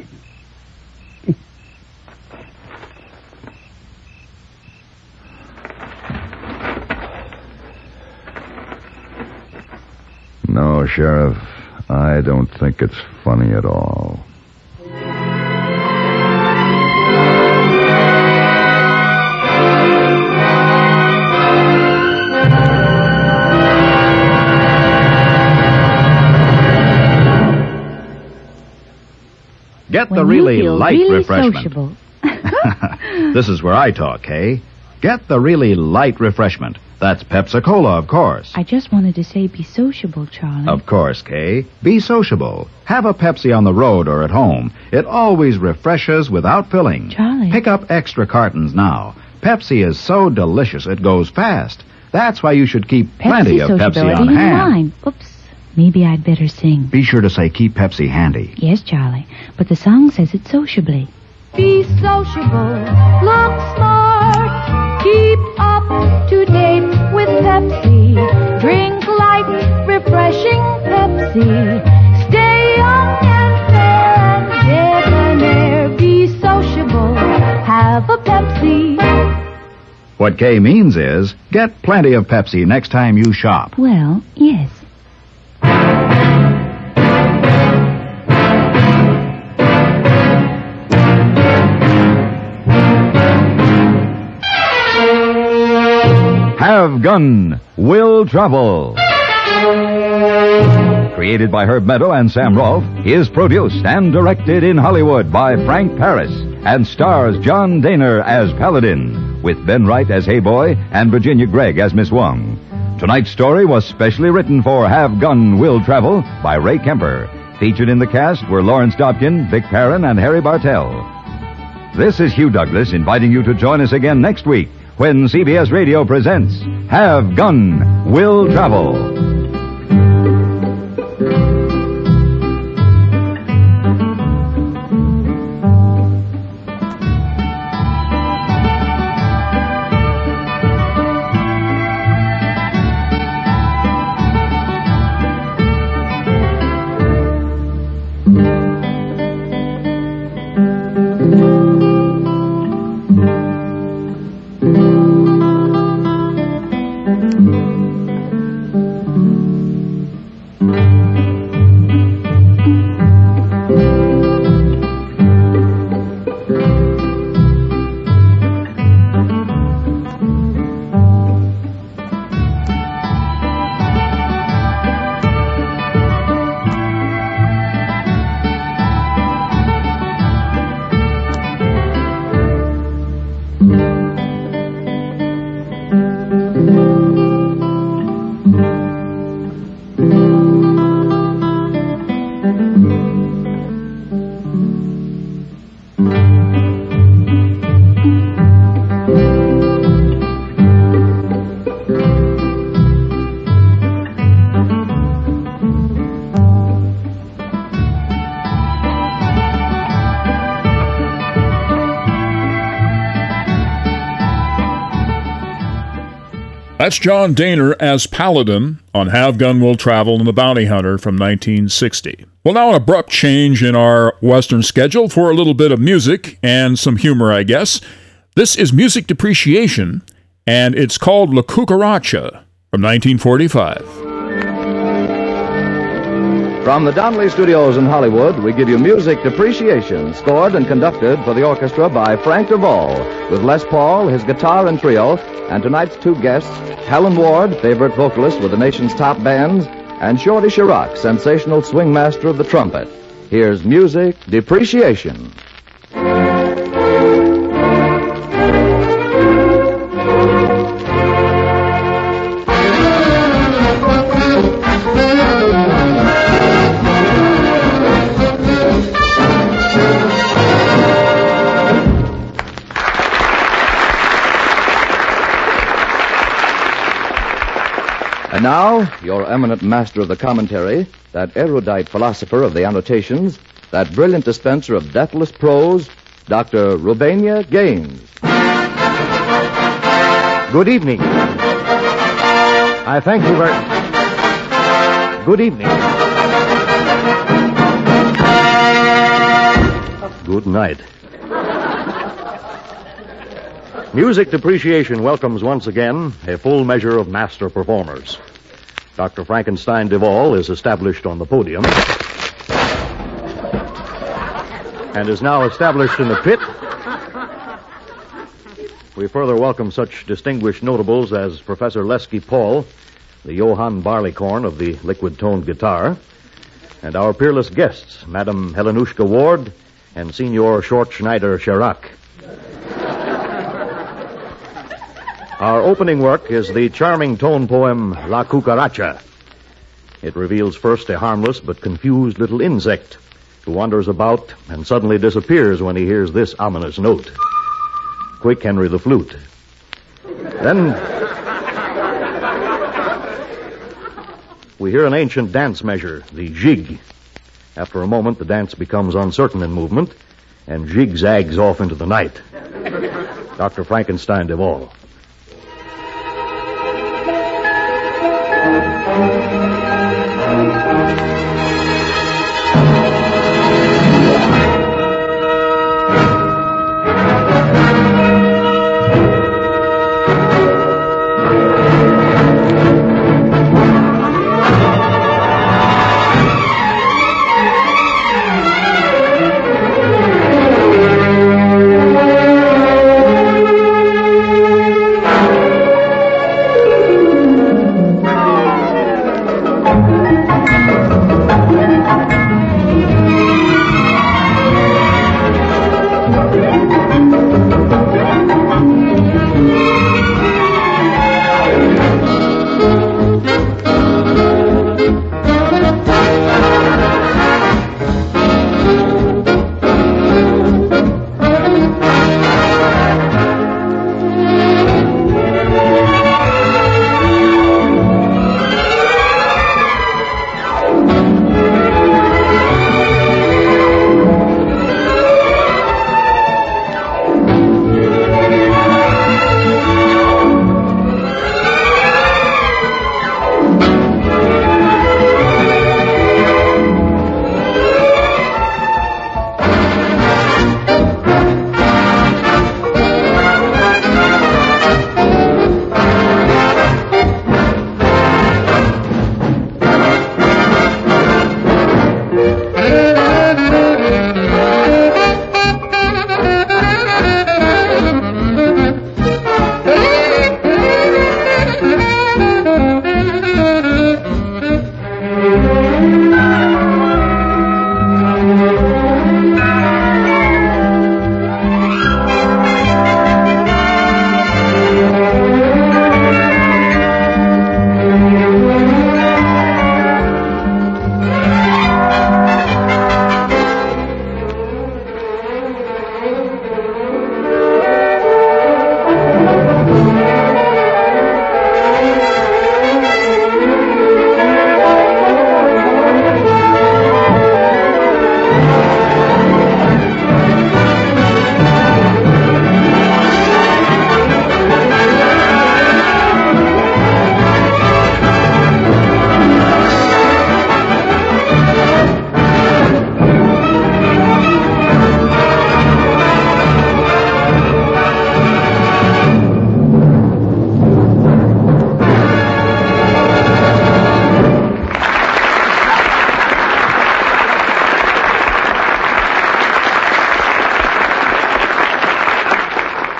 No, Sheriff, I don't think it's funny at all. Get When the you really feel light really refreshment. sociable. This is where I talk, eh? Get the really light refreshment. That's Pepsi-Cola, of course. I just wanted to say be sociable, Charlie. Of course, Kay. Be sociable. Have a Pepsi on the road or at home. It always refreshes without filling. Charlie. Pick up extra cartons now. Pepsi is so delicious it goes fast. That's why you should keep plenty of Pepsi sociability on in hand. line. Oops. Maybe I'd better sing. Be sure to say keep Pepsi handy. Yes, Charlie. But the song says it sociably. Be sociable, look smart, keep up to date with Pepsi. Drink light, refreshing Pepsi. Stay young and fair and debonair. Be sociable, have a Pepsi. What Kay means is get plenty of Pepsi next time you shop. Well, yes. Have Gun Will Travel. Created by Herb Meadow and Sam Rolfe, is produced and directed in Hollywood by Frank Paris and stars John Daner as Paladin, with Ben Wright as Hey Boy and Virginia Gregg as Miss Wong. Tonight's story was specially written for Have Gun Will Travel by Ray Kemper. Featured in the cast were Lawrence Dobkin, Vic Perrin, and Harry Bartell. This is Hugh Douglas inviting you to join us again next week when C B S Radio presents Have Gun Will Travel. That's John Dehner as Paladin on Have Gun Will Travel and the Bounty Hunter from nineteen sixty. Well, now an abrupt change in our Western schedule for a little bit of music and some humor, I guess. This is Music Depreciation, and it's called La Cucaracha from nineteen forty-five. From the Donnelly Studios in Hollywood, we give you Music Depreciation, scored and conducted for the orchestra by Frank Duvall, with Les Paul, his guitar and trio, and tonight's two guests, Helen Ward, favorite vocalist with the nation's top bands, and Shorty Chirac, sensational swing master of the trumpet. Here's Music Depreciation. And now, your eminent master of the commentary, that erudite philosopher of the annotations, that brilliant dispenser of deathless prose, Doctor Rubania Gaines. Good evening. I thank you very... Good evening. Good night. Music Depreciation welcomes once again a full measure of master performers. Doctor Frankenstein Duvall is established on the podium and is now established in the pit. We further welcome such distinguished notables as Professor Lesky Paul, the Johann Barleycorn of the liquid-toned guitar, and our peerless guests, Madam Helenushka Ward and Senor Short Schneider Chirac. Our opening work is the charming tone poem La Cucaracha. It reveals first a harmless but confused little insect who wanders about and suddenly disappears when he hears this ominous note. Quick Henry the flute. Then we hear an ancient dance measure, the jig. After a moment, the dance becomes uncertain in movement and zigzags off into the night. Doctor Frankenstein Duvall.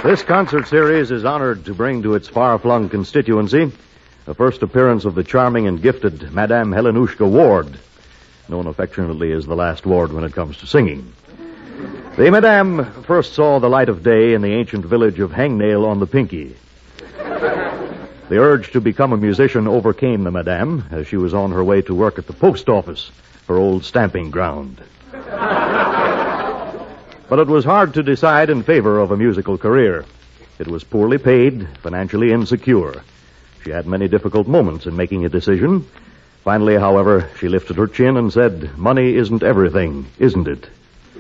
This concert series is honored to bring to its far-flung constituency the first appearance of the charming and gifted Madame Helenushka Ward, known affectionately as the Last Ward when it comes to singing. The Madame first saw the light of day in the ancient village of Hangnail on the Pinky. The urge to become a musician overcame the Madame as she was on her way to work at the post office, her old stamping ground. But it was hard to decide in favor of a musical career. It was poorly paid, financially insecure. She had many difficult moments in making a decision. Finally, however, she lifted her chin and said, "Money isn't everything, isn't it?"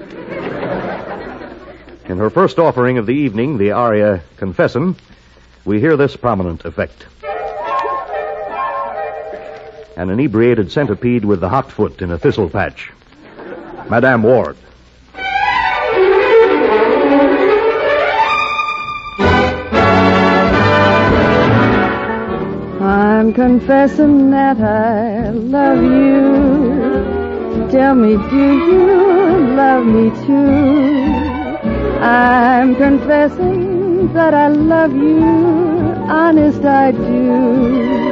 In her first offering of the evening, the aria Confessin', we hear this prominent effect. An inebriated centipede with the hot foot in a thistle patch. Madame Ward. I'm confessing that I love you. Tell me, do you love me too? I'm confessing that I love you, honest I do.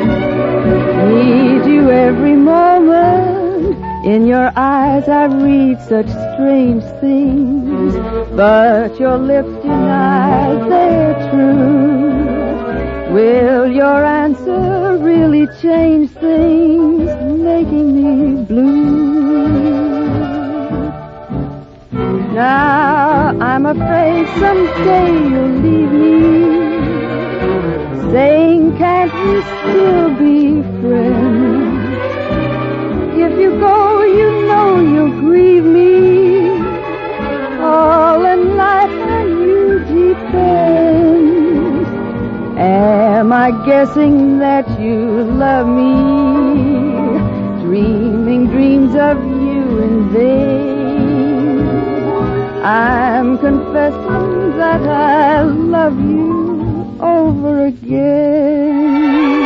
Need you every moment. In your eyes I read such strange things, but your lips deny they're true. Will your answer really change things, making me blue? Now I'm afraid someday you'll leave me, saying can't we still be friends? If you go, you know you'll grieve me. All in life on you depends. Am I guessing that you love me, dreaming dreams of you in vain? I'm confessing that I love you over again.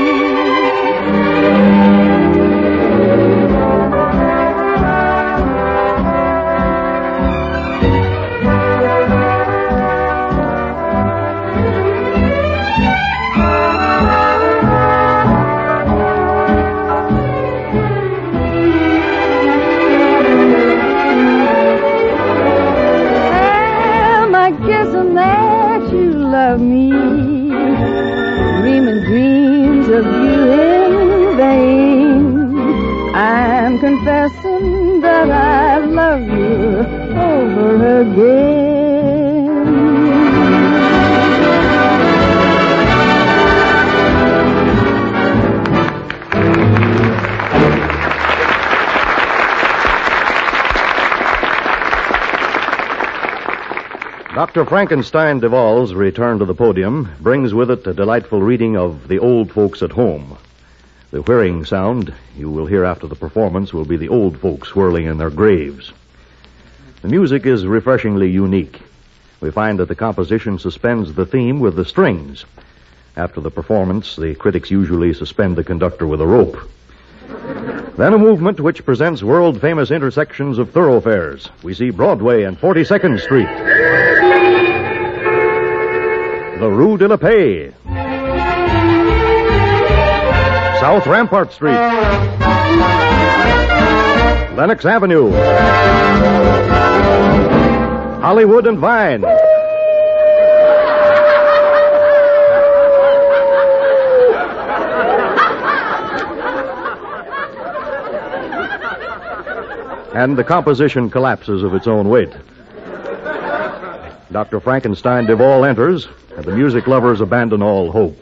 Love me, dreaming dreams of you in vain. I'm confessing that I love you over again. Doctor Frankenstein Duvall's return to the podium brings with it a delightful reading of The Old Folks at Home. The whirring sound you will hear after the performance will be the old folks whirling in their graves. The music is refreshingly unique. We find that the composition suspends the theme with the strings. After the performance, the critics usually suspend the conductor with a rope. Then a movement which presents world-famous intersections of thoroughfares. We see Broadway and forty-second Street. The Rue de la Paix. South Rampart Street. Lenox Avenue. Hollywood and Vine. And the composition collapses of its own weight. Doctor Frankenstein Duvall enters, and the music lovers abandon all hope.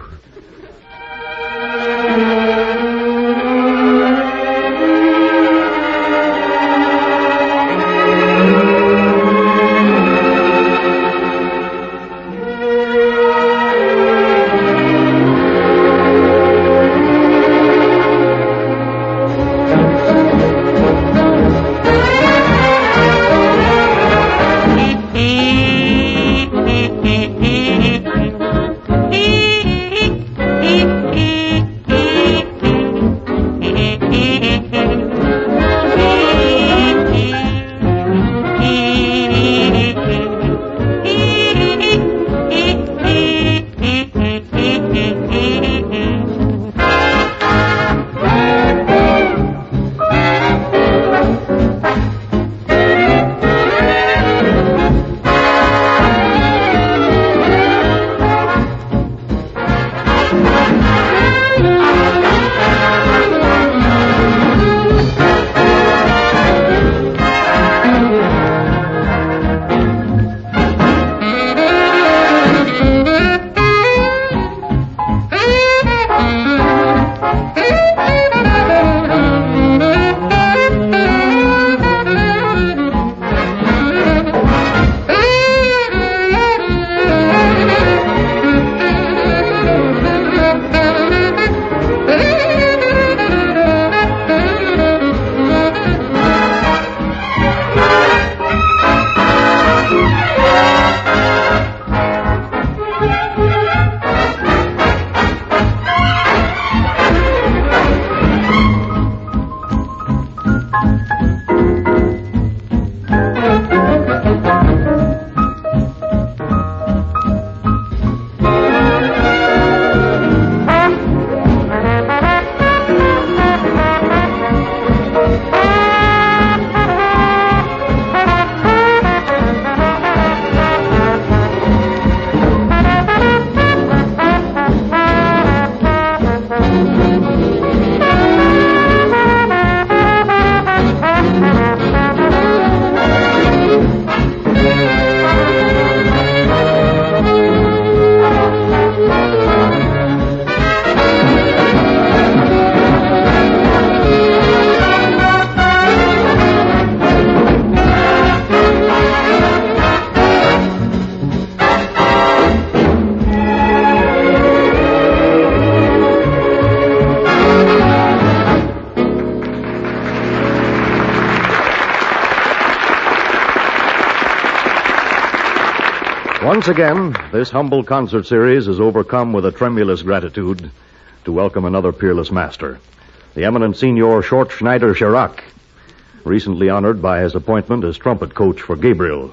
Once again, this humble concert series is overcome with a tremulous gratitude to welcome another peerless master, the eminent Signor Short Schneider Chirac, recently honored by his appointment as trumpet coach for Gabriel.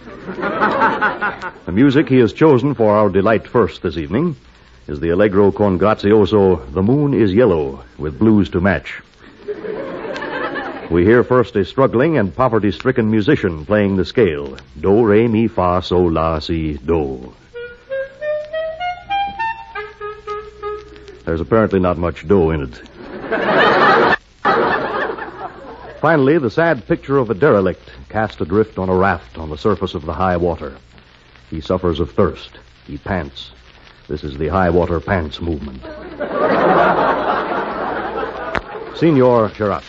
The music he has chosen for our delight first this evening is the Allegro con Grazioso, The Moon is Yellow, with blues to match. We hear first a struggling and poverty-stricken musician playing the scale, do, re, mi, fa, sol, la, si, do. There's apparently not much do in it. Finally, the sad picture of a derelict cast adrift on a raft on the surface of the high water. He suffers of thirst. He pants. This is the high water pants movement. Signor Chirac.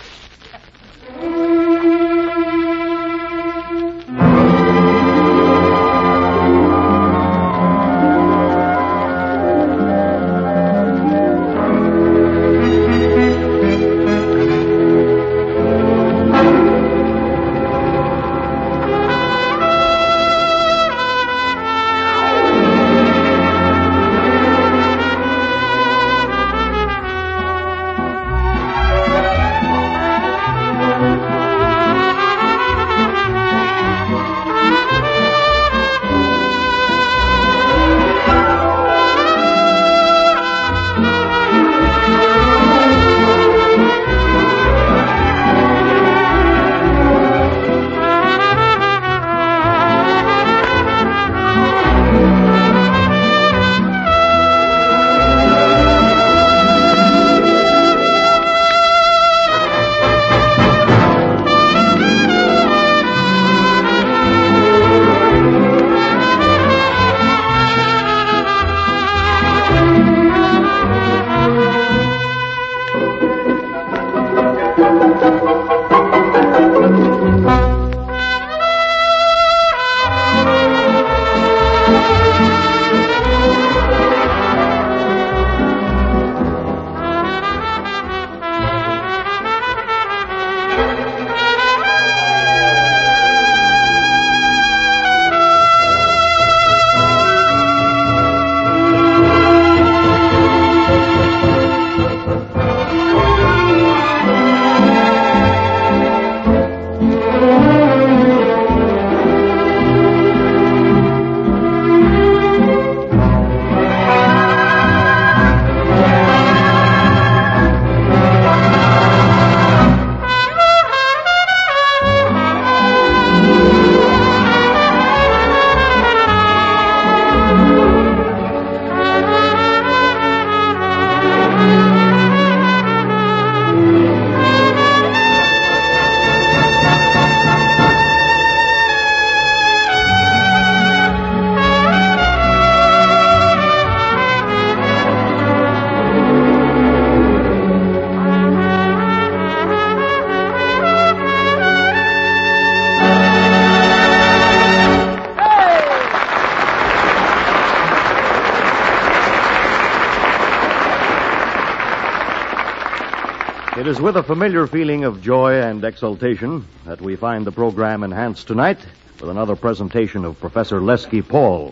It is with a familiar feeling of joy and exultation that we find the program enhanced tonight with another presentation of Professor Lesky Paul.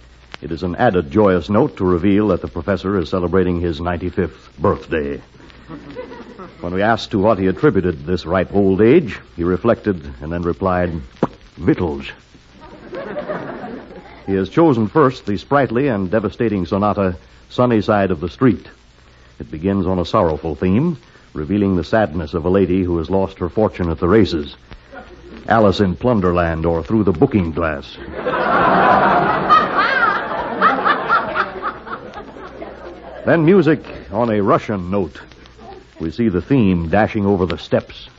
It is an added joyous note to reveal that the professor is celebrating his ninety-fifth birthday. When we asked to what he attributed this ripe old age, he reflected and then replied, "Victuals." He has chosen first the sprightly and devastating sonata, Sunny Side of the Street. It begins on a sorrowful theme, revealing the sadness of a lady who has lost her fortune at the races. Alice in Plunderland or Through the Booking Glass. Then music on a Russian note. We see the theme dashing over the steppes.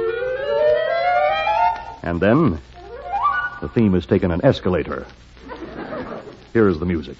And then the theme is taken an escalator. Here is the music.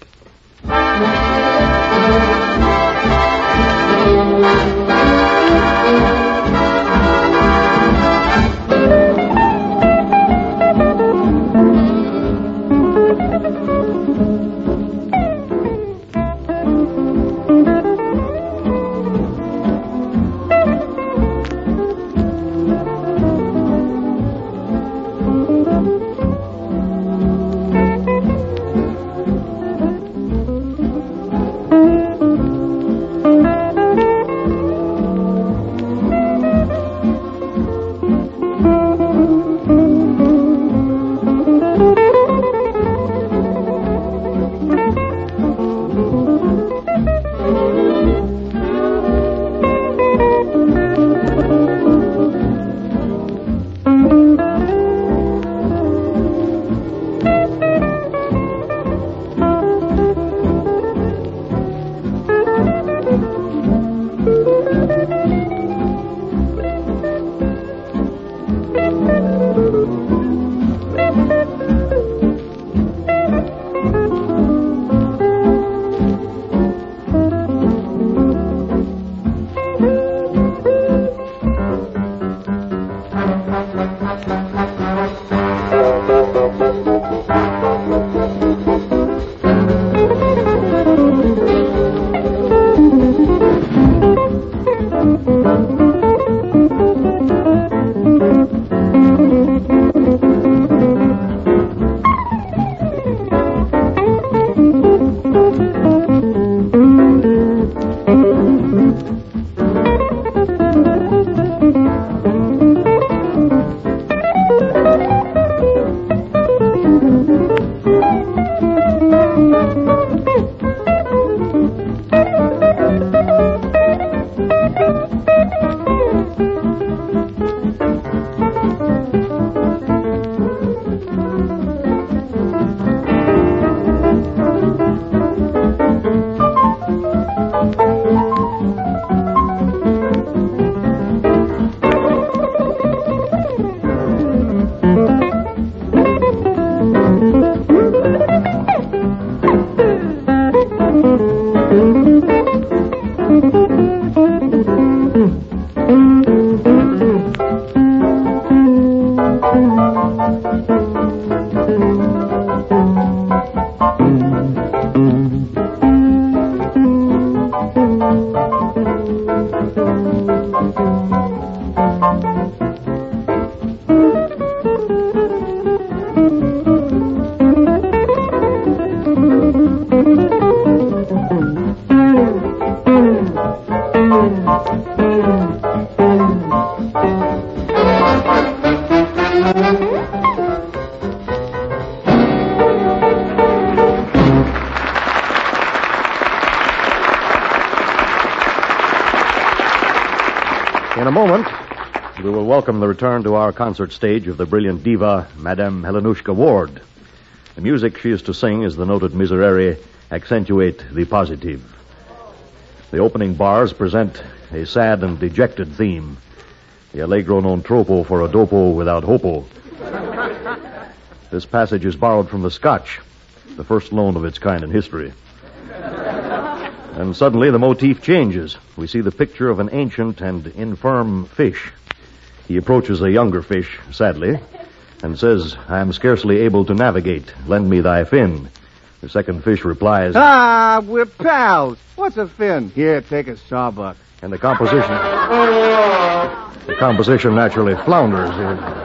In a moment, we will welcome the return to our concert stage of the brilliant diva, Madame Helenushka Ward. The music she is to sing is the noted Miserere, Accentuate the Positive. The opening bars present a sad and dejected theme, the allegro non troppo for a dopo without hopo. This passage is borrowed from the Scotch, the first loan of its kind in history. And suddenly the motif changes. We see the picture of an ancient and infirm fish. He approaches a younger fish, sadly, and says, I am scarcely able to navigate. Lend me thy fin. The second fish replies, Ah, we're pals. What's a fin? Here, take a sawbuck. And the composition... the composition naturally flounders.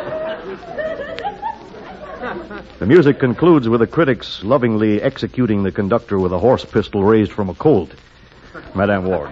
The music concludes with the critics lovingly executing the conductor with a horse pistol raised from a colt. Madame Ward.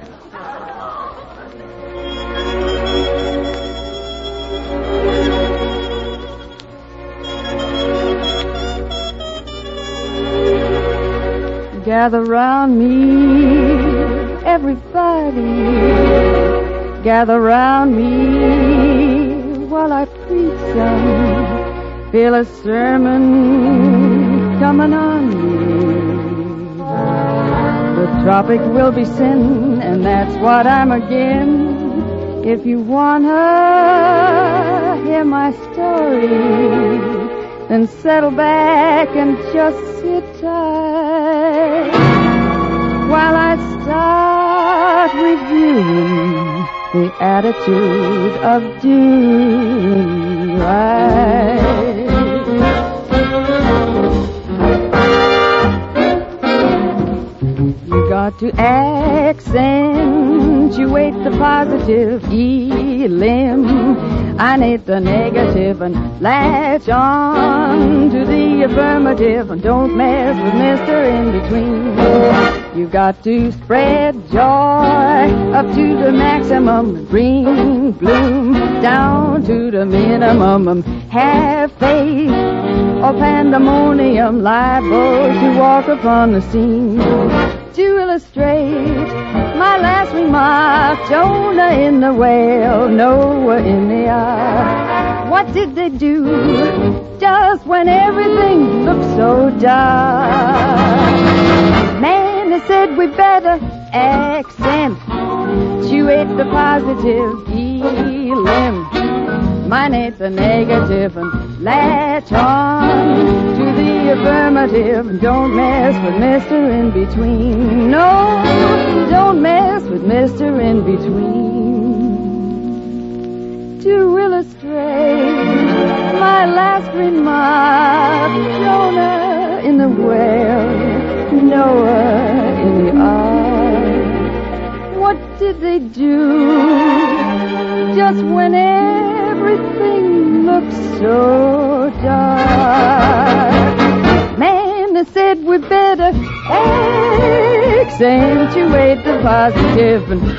Gather round me, everybody. Gather round me while I preach some. Feel a sermon coming on me. The tropic will be sin, and that's what I'm again. If you wanna hear my story, then settle back and just sit tight while I start reviewing the attitude of doing right. You got to accentuate the positive, eliminate the negative, and latch on to the affirmative, and don't mess with Mister In-Between. You got to spread joy up to the maximum, bring gloom down to the minimum. Have faith or pandemonium liable to walk upon the scene. To illustrate my last remark, Jonah in the whale, Noah in the ark. What did they do just when everything looked so dark? Man, they said we better accentuate the positive, eliminate the negative, and latch on to the affirmative. Don't mess with Mister In-Between. No, don't mess with Mister In-Between. To illustrate my last remark, Jonah in the whale, Noah in the ark. What did they do just when everything looked so dark? Man, they said we better accentuate the positive and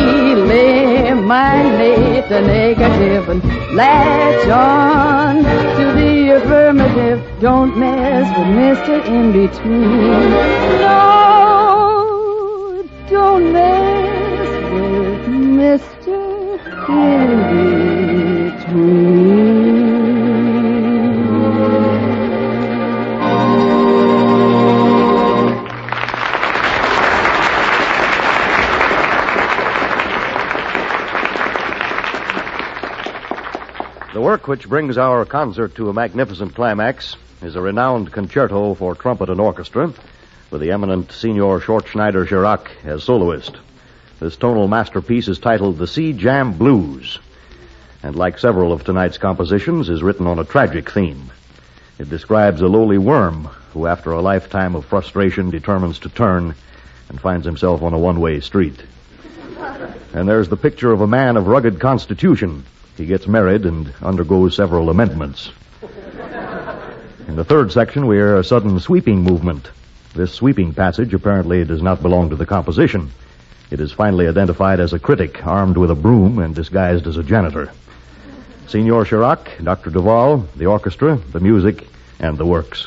eliminate the negative, and latch on to the affirmative. Don't mess with Mister In-Between. No, don't mess with Mister In-Between. The work which brings our concert to a magnificent climax is a renowned concerto for trumpet and orchestra with the eminent Signor Shortschneider Chirac as soloist. This tonal masterpiece is titled The Sea Jam Blues, and like several of tonight's compositions, is written on a tragic theme. It describes a lowly worm who, after a lifetime of frustration, determines to turn and finds himself on a one-way street. And there's the picture of a man of rugged constitution. He gets married and undergoes several amendments. In the third section, we hear a sudden sweeping movement. This sweeping passage apparently does not belong to the composition. It is finally identified as a critic armed with a broom and disguised as a janitor. Senor Chirac, Doctor Duvall, the orchestra, the music, and the works.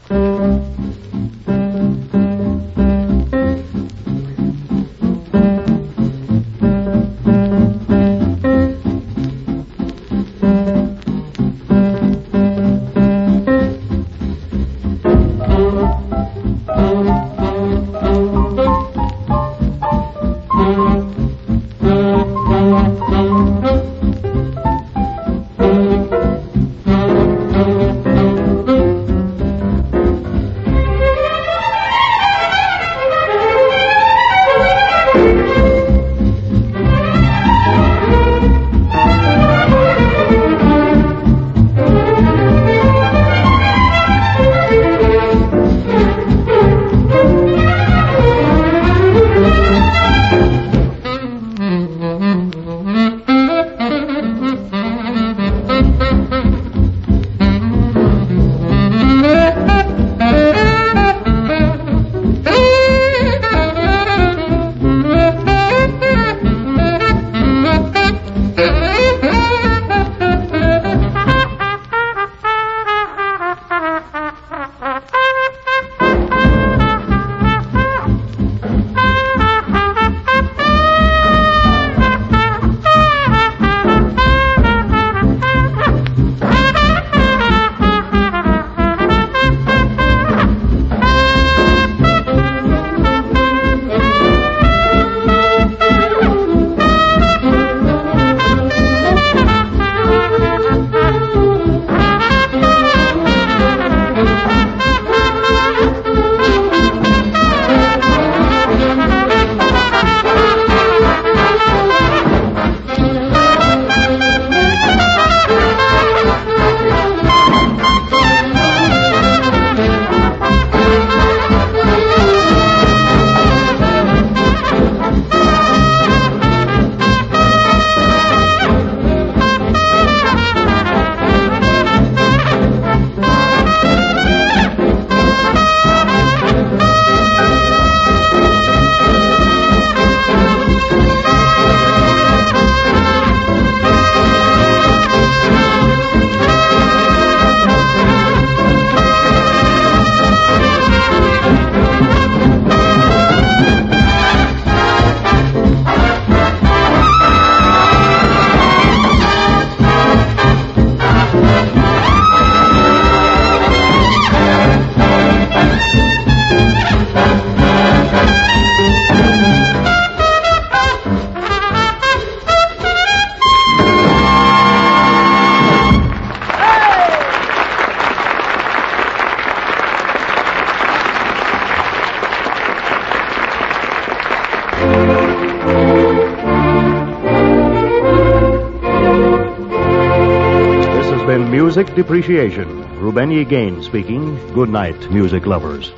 Music Depreciation. Ruben E. Gaines speaking. Good night, music lovers.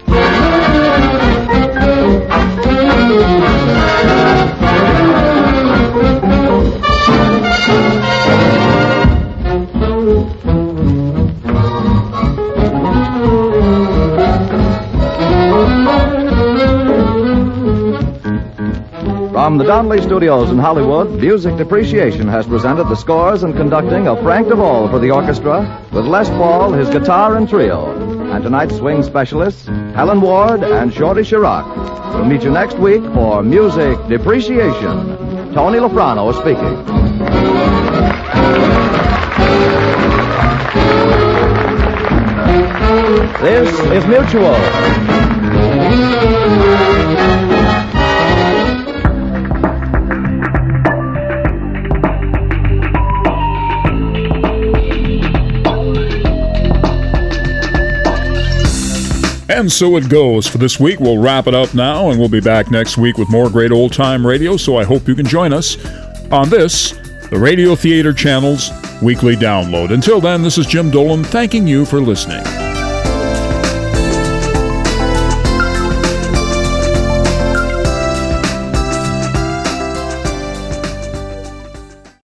From the Donnelly Studios in Hollywood, Music Depreciation has presented the scores and conducting of Frank Duvall for the orchestra, with Les Paul, his guitar and trio, and tonight's swing specialists, Helen Ward and Shorty Chirac. We'll meet you next week for Music Depreciation. Tony Lafrano speaking. This is Mutual. And so it goes for this week. We'll wrap it up now, and we'll be back next week with more great old-time radio, so I hope you can join us on this, the Radio Theater Channel's Weekly Download. Until then, this is Jim Dolan thanking you for listening.